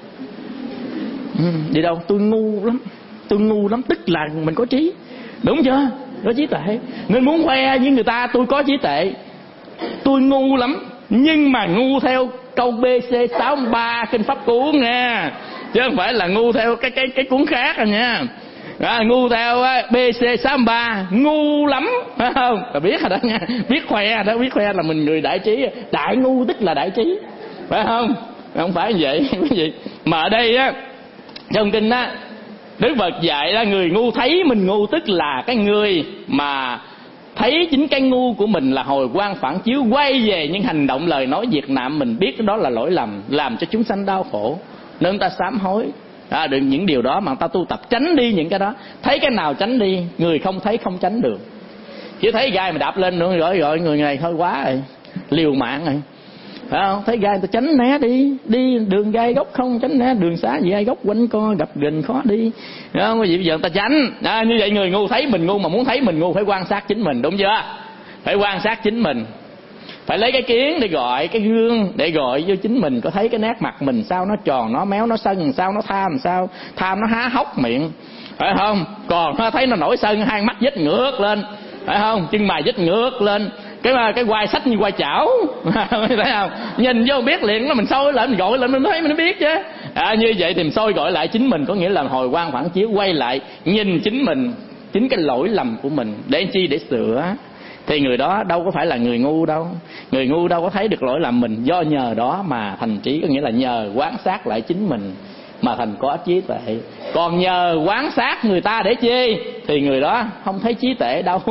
Đi đâu tôi ngu lắm, tôi ngu lắm, tức là mình có trí, đúng chưa? Có trí tuệ. Nên muốn khoe với người ta tôi có trí tuệ, tôi ngu lắm, nhưng mà ngu theo câu BC 63 kinh Pháp Cú nha, chứ không phải là ngu theo cái cuốn khác rồi nha. Ngu theo BC 63 ngu lắm, phải không? Bà biết rồi đó nha, biết khoe đó, biết khoe là mình người đại trí, đại ngu tức là đại trí, phải không? Không phải như vậy quý vị. Mà ở đây á, trong kinh á, Đức Phật dạy là người ngu thấy mình ngu, tức là cái người mà thấy chính cái ngu của mình là hồi quang phản chiếu, quay về những hành động, lời nói, việc làm mình biết đó là lỗi lầm, làm cho chúng sanh đau khổ, nên ta sám hối. Đừng những điều đó mà ta tu tập tránh đi những cái đó. Thấy cái nào tránh đi, người không thấy không tránh được. Chứ thấy gai mà đạp lên nữa gọi người này hơi quá rồi, liều mạng rồi, phải không? Thấy gai ta tránh né đi đường gai gốc không tránh né, đường xá gì gai gốc quanh co gặp gần khó đi, đúng không? Bây giờ ta tránh. Như vậy người ngu thấy mình ngu, mà muốn thấy mình ngu phải quan sát chính mình, đúng chưa? Phải quan sát chính mình, phải lấy cái kiến để gọi, cái gương để gọi vô chính mình, có thấy cái nét mặt mình sao nó tròn, nó méo, nó sân sao, nó tham sao, tham nó há hốc miệng, phải không? Còn nó thấy nó nổi sân, hai mắt vết ngược lên, phải không? Chân mày vết ngược lên, cái quai sách như quai chảo, thấy không? Nhìn vô biết liền, nó mình soi lại, mình gọi lại mình thấy mình biết chứ. Như vậy thì mình soi gọi lại chính mình, có nghĩa là hồi quang phản chiếu, quay lại nhìn chính mình, chính cái lỗi lầm của mình để chi, để sửa. Thì người đó đâu có phải là người ngu đâu. Người ngu đâu có thấy được lỗi lầm mình. Do nhờ đó mà thành trí, có nghĩa là nhờ quán sát lại chính mình mà thành có trí tuệ. Còn nhờ quán sát người ta để chi thì người đó không thấy trí tuệ đâu.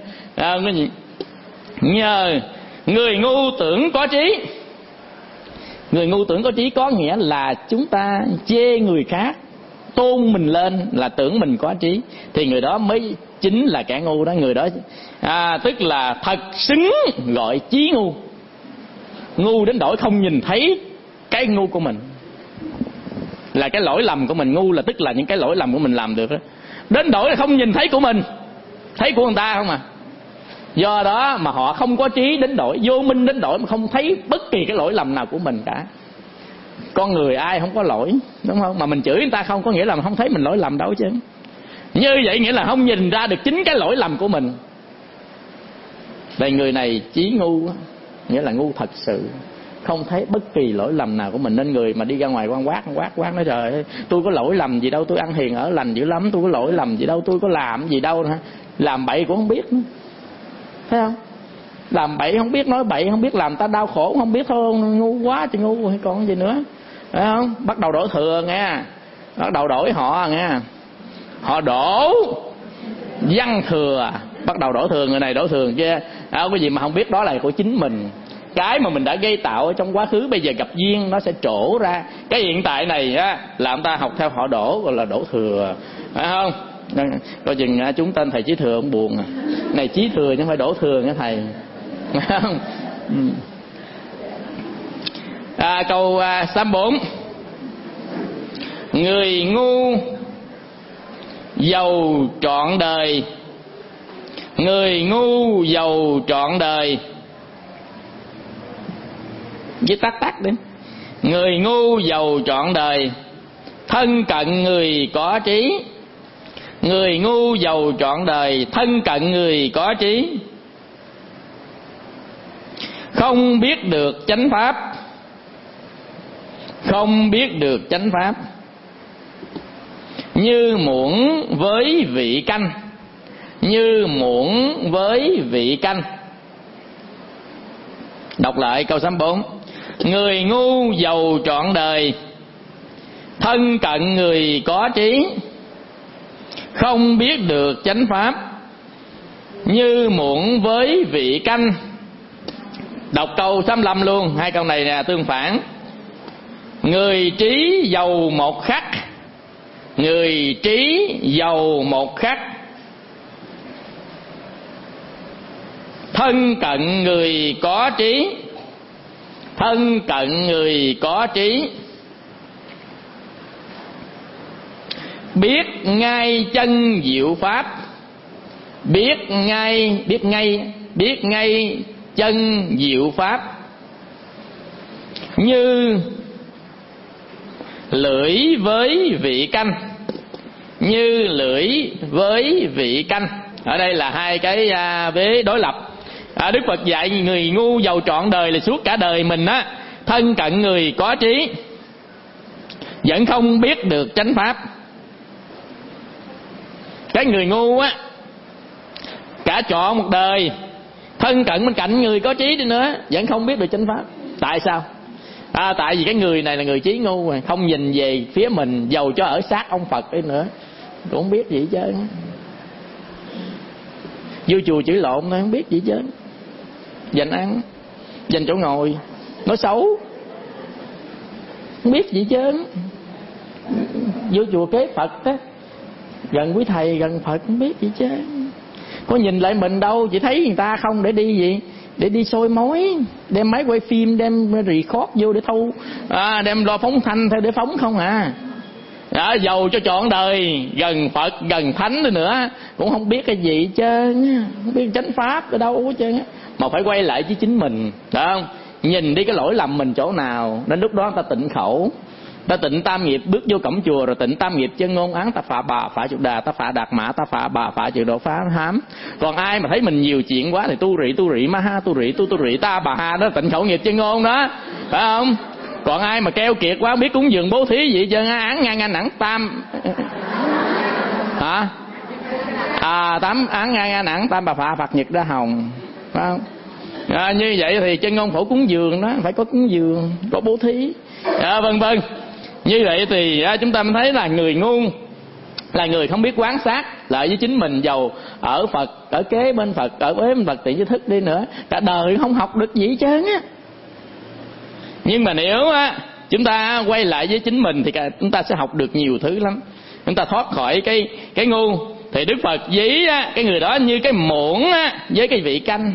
Nhờ người ngu tưởng có trí. Người ngu tưởng có trí có nghĩa là chúng ta chê người khác, tôn mình lên là tưởng mình có trí, thì người đó mới chính là kẻ ngu đó. Người đó tức là thật xứng gọi trí ngu. Ngu đến đổi không nhìn thấy cái ngu của mình, là cái lỗi lầm của mình. Ngu là tức là những cái lỗi lầm của mình làm được đó. Đến đổi là không nhìn thấy của mình, thấy của người ta không à. Do đó mà họ không có trí đến đổi, vô minh đến đổi mà không thấy bất kỳ cái lỗi lầm nào của mình cả. Con người ai không có lỗi, đúng không? Mà mình chửi người ta không có nghĩa là mình không thấy mình lỗi lầm đâu chứ. Như vậy nghĩa là không nhìn ra được chính cái lỗi lầm của mình. Vậy người này trí ngu, nghĩa là ngu thật sự, không thấy bất kỳ lỗi lầm nào của mình. Nên người mà đi ra ngoài quát nói trời ơi, tôi có lỗi lầm gì đâu, tôi ăn hiền ở lành dữ lắm, tôi có lỗi lầm gì đâu, tôi có làm gì đâu nữa. Làm bậy cũng không biết nữa, thấy không? Làm bậy không biết, nói bậy không biết, làm ta đau khổ không biết, thôi ngu quá chứ ngu hay còn gì nữa, thấy không? Bắt đầu đổ thừa nghe, bắt đầu đổi họ nghe, họ đổ văn thừa, bắt đầu đổ thừa người này đổ thừa kia. Cái gì mà không biết đó là của chính mình. Cái mà mình đã gây tạo ở trong quá khứ bây giờ gặp duyên nó sẽ trổ ra. Cái hiện tại này á là ông ta học theo họ đổ, gọi là đổ thừa, phải không? Coi chừng chúng tên thầy Chí Thừa ông buồn à. Này Chí Thừa chứ không phải đổ thừa nha thầy, phải không? Câu 64. Người ngu giàu trọn đời, người ngu giàu trọn đời, với tắt đi. Người ngu giàu trọn đời, thân cận người có trí. Người ngu giàu trọn đời, thân cận người có trí. không biết được chánh pháp, không biết được chánh pháp, như muỗng với vị canh, như muỗng với vị canh. Đọc lại câu 64. Người ngu giàu trọn đời, thân cận người có trí, không biết được chánh pháp, như muỗng với vị canh. Đọc câu 65 luôn, hai câu này nè tương phản. Người trí giàu một khắc, người trí giàu một khắc, thân cận người có trí, thân cận người có trí. Biết ngay chân diệu pháp, biết ngay chân diệu pháp, như lưỡi với vị canh, như lưỡi với vị canh. Ở đây là hai cái vế đối lập. Đức Phật dạy người ngu giàu trọn đời là suốt cả đời mình á, thân cận người có trí, vẫn không biết được chánh pháp. Cái người ngu á, cả trọn một đời thân cận bên cạnh người có trí đi nữa, vẫn không biết được chánh pháp. Tại sao? Tại vì cái người này là người trí ngu rồi, không nhìn về phía mình, dầu cho ở sát ông Phật đi nữa cũng không biết gì chứ. Vô chùa chửi lộn thôi không biết gì chứ, dành ăn, dành chỗ ngồi, nói xấu, không biết gì chứ. Vô chùa kế Phật á, gần quý thầy gần Phật không biết gì chứ. Có nhìn lại mình đâu, chỉ thấy người ta không để đi gì, để đi soi mối, đem máy quay phim, đem record vô để thu, đem lo phóng thanh theo để phóng không à. Dầu cho trọn đời gần Phật gần Thánh đi nữa cũng không biết cái gì hết trơn, không biết chánh pháp ở đâu hết trơn á. Mà phải quay lại với chính mình, được không? Nhìn đi cái lỗi lầm mình chỗ nào, đến lúc đó ta tịnh khẩu, ta tịnh tam nghiệp, bước vô cổng chùa rồi tịnh tam nghiệp chân ngôn án, ta phạ bà phạ chục đà, ta phạ đạt mã, ta phạ bà phạ chữ độ phá hám. Còn ai mà thấy mình nhiều chuyện quá thì tu rị ma ha, tu rị ta bà ha, đó tịnh khẩu nghiệp chân ngôn đó, phải không? Còn ai mà keo kiệt quá biết cúng dường bố thí gì chân án ngang ngang nặng tam hả? Tám án ngang nặng tam bà phạ Phật Nhật Đa Hồng, phải không? Như vậy thì chân ngôn phổ cúng dường đó, phải có cúng dường, có bố thí, vân vân. Như vậy thì chúng ta mới thấy là người ngu là người không biết quán sát lại với chính mình, giàu ở Phật, ở kế bên Phật, ở kế bên Phật tiện với thức đi nữa, cả đời không học được gì hết trơn á. Nhưng mà nếu chúng ta quay lại với chính mình thì chúng ta sẽ học được nhiều thứ lắm. Chúng ta thoát khỏi cái ngu. Thì Đức Phật ví cái người đó như cái muỗng với cái vị canh.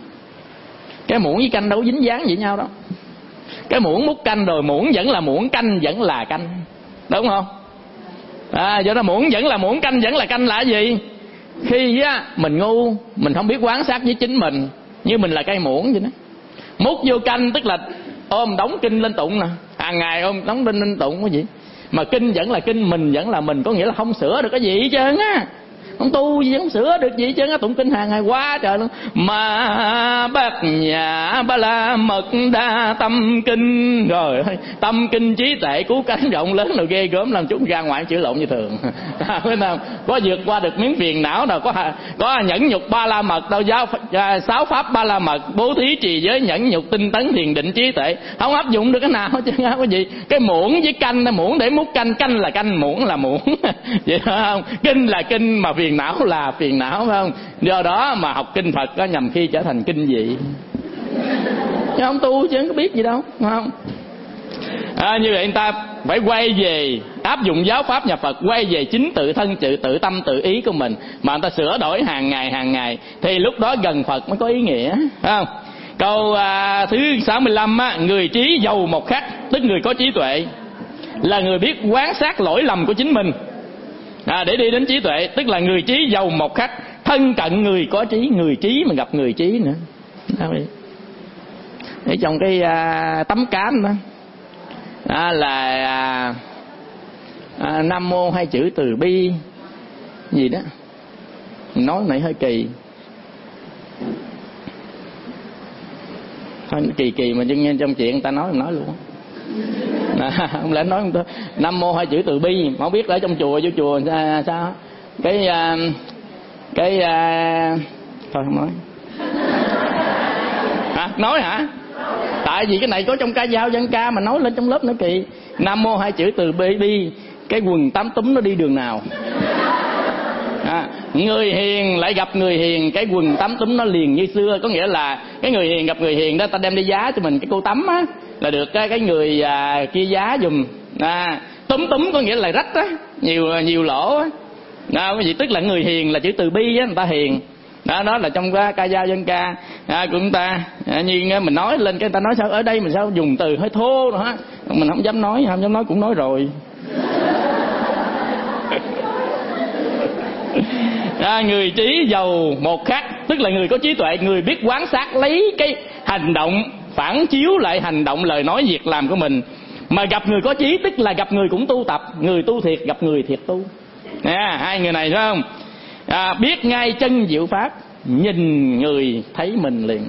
Cái muỗng với canh đâu có dính dáng gì nhau đâu. Cái muỗng múc canh rồi muỗng vẫn là muỗng, canh vẫn là canh, đúng không? Do đó muỗng vẫn là muỗng, canh vẫn là canh là gì? Khi mình ngu, mình không biết quán sát với chính mình, như mình là cây muỗng vậy đó. Múc vô canh tức là ôm đóng kinh lên tụng nè, hàng ngày ôm đóng kinh lên tụng cái gì. Mà kinh vẫn là kinh, mình vẫn là mình, có nghĩa là không sửa được cái gì hết trơn á. Không tu gì không sửa được gì chứ, tụng kinh hàng ngày quá trời luôn. Mà bát nhã ba la mật đa tâm kinh, rồi tâm kinh trí tuệ cứu cánh rộng lớn rồi ghê gớm, làm chúng ra ngoài chửi lộn như thường. Có vượt qua được miếng phiền não đâu, có nhẫn nhục ba la mật đâu, sáu pháp ba la mật, bố thí trì giới nhẫn nhục tinh tấn thiền định trí tuệ, không áp dụng được cái nào chứ không có gì. Cái muỗng với canh, muỗng để múc canh, canh là canh, muỗng là muỗng. Vậy không? Kinh là kinh mà phiền não là phiền não, phải không? Do đó mà học kinh Phật có nhằm khi trở thành kinh dị, chứ không tu chứ không có biết gì đâu, phải không? Như vậy người ta phải quay về áp dụng giáo pháp nhà Phật, quay về chính tự thân, tự tâm, tự ý của mình, mà người ta sửa đổi hàng ngày thì lúc đó gần Phật mới có ý nghĩa, phải không? Câu thứ 65 người trí giàu một khắc, tức người có trí tuệ, là người biết quán sát lỗi lầm của chính mình để đi đến trí tuệ, tức là người trí giàu một khắc, thân cận người có trí. Người trí mà gặp người trí nữa, để trong cái tấm cám đó là Nam Mô hay chữ từ bi gì đó, nói này hơi kỳ. Kỳ kỳ mà trong chuyện người ta nói luôn. Không lẽ nói không? Nam mô hai chữ từ bi, không biết ở trong chùa vô chùa sao cái thôi không nói. Nói hả? Tại vì cái này có trong ca dao dân ca mà nói lên trong lớp nữa kỳ. Nam mô hai chữ từ bi, cái quần tám túm nó đi đường nào? Người hiền lại gặp người hiền, cái quần tám túm nó liền như xưa. Có nghĩa là cái người hiền gặp người hiền đó, ta đem đi giá cho mình cái cô tắm á, là được cái người kia giá giùm. Túm có nghĩa là rách á, nhiều lỗ á. Cái gì tức là người hiền là chữ từ bi á, người ta hiền. Đó là trong ca dao dân ca của chúng ta. Nhưng mình nói lên cái người ta nói sao ở đây mình sao dùng từ hơi thô nữa, mình không dám nói cũng nói rồi. Người trí giàu một khắc, tức là người có trí tuệ, người biết quán sát lấy cái hành động, phản chiếu lại hành động, lời nói, việc làm của mình. Mà gặp người có trí tức là gặp người cũng tu tập, người tu thiệt gặp người thiệt tu. Hai người này phải không? Biết ngay chân diệu pháp, nhìn người thấy mình liền.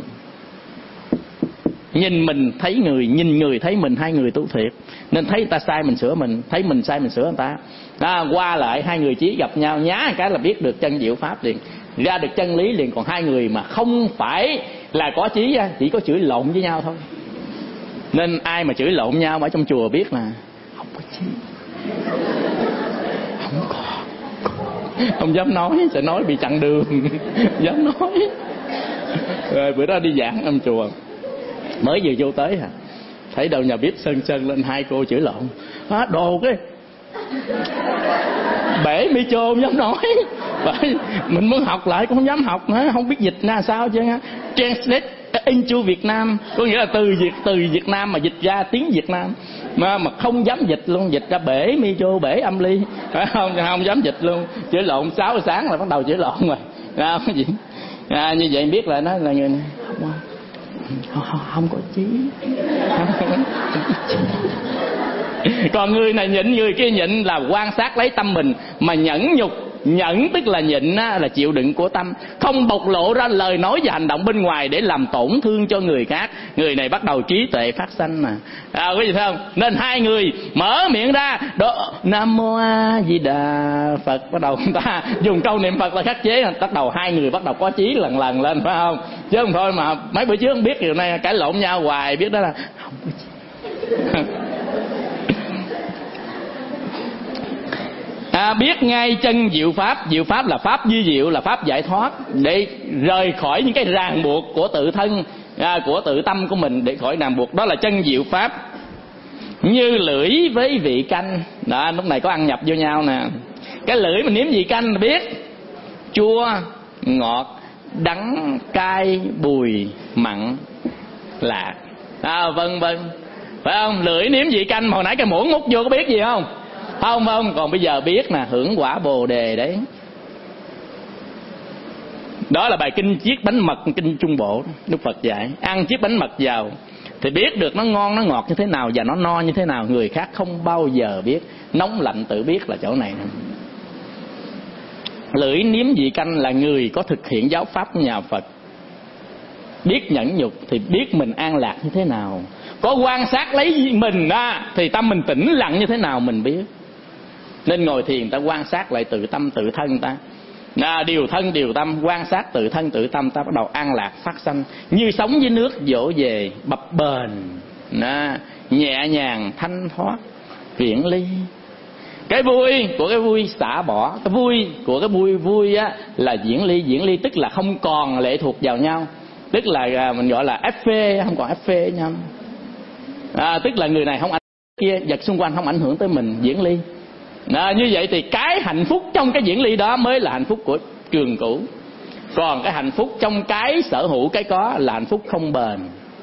Nhìn mình thấy người, nhìn người thấy mình, hai người tu thiệt. Nên thấy người ta sai mình sửa mình, thấy mình sai mình sửa người ta. Qua lại hai người trí gặp nhau nhá cái là biết được chân diệu pháp liền, ra được chân lý liền. Còn hai người mà không phải là có trí, chỉ có chửi lộn với nhau thôi. Nên ai mà chửi lộn nhau ở trong chùa biết là không có trí, không có, không dám nói, sẽ nói bị chặn đường. Dám nói. Rồi bữa đó đi giảng trong chùa, mới vừa vô tới thấy đầu nhà bếp sơn lên hai cô chửi lộn. Đồ cái bể mi chô không dám nói. Bởi mình muốn học lại cũng không dám học nữa, không biết dịch ra sao chứ. Translate into Việt Nam, có nghĩa là từ Việt Nam mà dịch ra tiếng Việt Nam, mà không dám dịch luôn, dịch ra bể mi chô, bể âm ly, không dám dịch luôn. Chửi lộn 6 giờ sáng là bắt đầu chửi lộn rồi. Cái gì như vậy biết là nó là người này không có chí. Còn người này nhịn, người kia nhịn là quan sát lấy tâm mình mà nhẫn nhục. Nhẫn tức là nhịn là chịu đựng của tâm, không bộc lộ ra lời nói và hành động bên ngoài để làm tổn thương cho người khác. Người này bắt đầu trí tuệ phát sanh mà. Có gì thấy không? Nên hai người mở miệng ra đó, Nam Mô A Di Đà Phật, bắt đầu người ta dùng câu niệm Phật là khắc chế. Bắt đầu hai người bắt đầu có trí lần lên, phải không? Chứ không thôi mà mấy bữa trước không biết điều này cãi lộn nhau hoài, biết đó là không có trí. Biết ngay chân diệu pháp. Diệu pháp là pháp duy diệu, là pháp giải thoát, để rời khỏi những cái ràng buộc của tự thân, của tự tâm của mình, để khỏi ràng buộc. Đó là chân diệu pháp. Như lưỡi với vị canh. Đó, lúc này có ăn nhập vô nhau nè. Cái lưỡi mình nếm vị canh là biết chua, ngọt, đắng, cay, bùi, mặn, lạc, vân vân, phải không? Lưỡi nếm vị canh mà hồi nãy cái muỗng múc vô có biết gì không? Không. Còn bây giờ biết nè, hưởng quả Bồ Đề đấy. Đó là bài kinh chiết bánh mật, kinh Trung Bộ Đức Phật dạy. Ăn chiếc bánh mật vào thì biết được nó ngon, nó ngọt như thế nào và nó no như thế nào. Người khác không bao giờ biết. Nóng lạnh tự biết là chỗ này. Lưỡi nếm vị canh là người có thực hiện giáo pháp của nhà Phật. Biết nhẫn nhục thì biết mình an lạc như thế nào. Có quan sát lấy mình ra thì tâm mình tĩnh lặng như thế nào mình biết. Nên ngồi thiền ta quan sát lại tự tâm tự thân ta. Điều thân điều tâm, quan sát tự thân tự tâm, ta bắt đầu an lạc phát sanh. Như sóng với nước dỗ về, bập bềnh, nhẹ nhàng thanh thoát, viễn ly. Cái vui của cái vui xả bỏ, cái vui của cái vui á là diễn ly. Diễn ly tức là không còn lệ thuộc vào nhau, tức là mình gọi là ép phê, không còn ép phê với nhau. Tức là người này không ảnh kia, vật xung quanh không ảnh hưởng tới mình, diễn ly. Như vậy thì cái hạnh phúc trong cái diễn ly đó mới là hạnh phúc của trường cửu. Còn cái hạnh phúc trong cái sở hữu cái có là hạnh phúc không bền.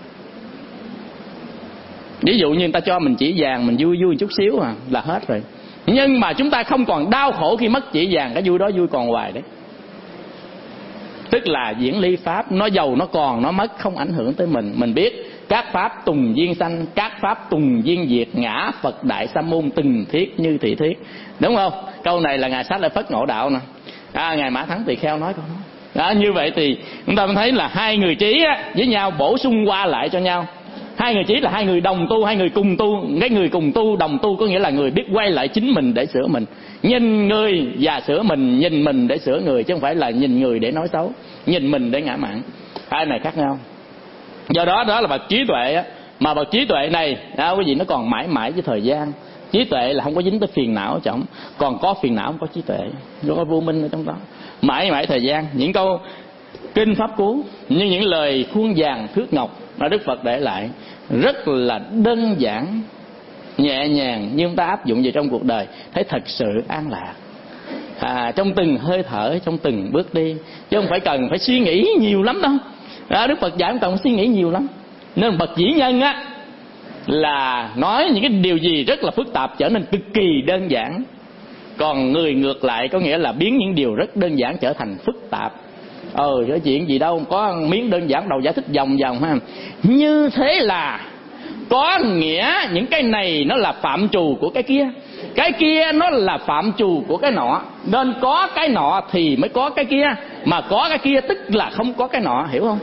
Ví dụ như người ta cho mình chỉ vàng, mình vui chút xíu là hết rồi. Nhưng mà chúng ta không còn đau khổ khi mất chỉ vàng, cái vui đó vui còn hoài đấy. Tức là diễn ly pháp, nó giàu nó còn, nó mất không ảnh hưởng tới mình. Mình biết các pháp tùng duyên sanh, các pháp tùng duyên diệt, ngã Phật Đại Sa Môn từng thiết như thị thiết. Đúng không? Câu này là Ngài Xá Lợi Phất ngộ đạo nè. Ngài Mã Thắng Tỳ Kheo nói câu đó. Đó, như vậy thì chúng ta mới thấy là hai người trí á, với nhau bổ sung qua lại cho nhau. Hai người trí là hai người đồng tu, hai người cùng tu. Cái người cùng tu, đồng tu có nghĩa là người biết quay lại chính mình để sửa mình. Nhìn người và sửa mình, nhìn mình để sửa người, chứ không phải là nhìn người để nói xấu, nhìn mình để ngã mạn. Hai này khác nhau. Do đó đó là bậc trí tuệ á. Mà bậc trí tuệ này quý vị, nó còn mãi mãi với thời gian. Trí tuệ là không có dính tới phiền não trọng, còn có phiền não không có trí tuệ, nó có vô minh ở trong đó. Mãi mãi thời gian. Những câu kinh pháp cú như những lời khuôn vàng thước ngọc mà Đức Phật để lại rất là đơn giản, nhẹ nhàng, nhưng chúng ta áp dụng vào trong cuộc đời thấy thật sự an lạc. Trong từng hơi thở, trong từng bước đi, chứ không phải cần phải suy nghĩ nhiều lắm đâu. Đức Phật dạy không cần suy nghĩ nhiều lắm. Nên bậc vĩ nhân á là nói những cái điều gì rất là phức tạp trở nên cực kỳ đơn giản. Còn người ngược lại có nghĩa là biến những điều rất đơn giản trở thành phức tạp. Cái chuyện gì đâu có miếng đơn giản đầu giải thích vòng vòng ha. Như thế là có nghĩa những cái này nó là phạm trù của cái kia, cái kia nó là phạm trù của cái nọ. Nên có cái nọ thì mới có cái kia, mà có cái kia tức là không có cái nọ, hiểu không?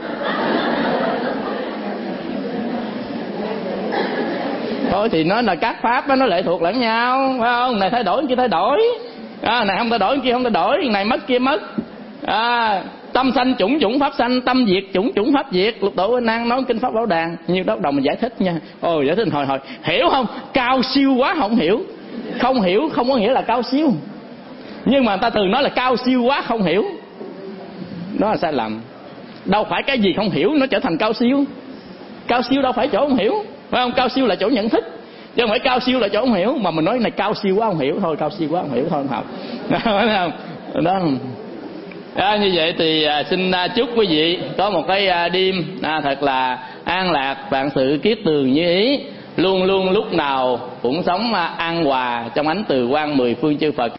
Thôi thì nói là các pháp đó, nó lệ thuộc lẫn nhau, phải không? Này thay đổi kia thay đổi, này không thay đổi kia không thay đổi, này mất kia mất. Tâm sanh chủng chủng pháp sanh, tâm diệt chủng chủng pháp diệt. Lục Tổ Huệ Năng nói kinh pháp Bảo Đàn, nhiều đó đồng mình giải thích nha. Giải thích hồi hiểu không? Cao siêu quá không hiểu. Không hiểu không có nghĩa là cao siêu, nhưng mà người ta thường nói là cao siêu quá không hiểu. Đó là sai lầm. Đâu phải cái gì không hiểu nó trở thành cao siêu. Cao siêu đâu phải chỗ không hiểu, phải không? Cao siêu là chỗ nhận thức, chứ không phải cao siêu là chỗ không hiểu. Mà mình nói này cao siêu quá không hiểu, thôi cao siêu quá không hiểu thôi, không học. Phải không? Đó. Như vậy thì xin chúc quý vị có một cái đêm thật là an lạc, vạn sự kiết tường như ý, luôn luôn lúc nào cũng sống an hòa trong ánh từ quang mười phương chư Phật.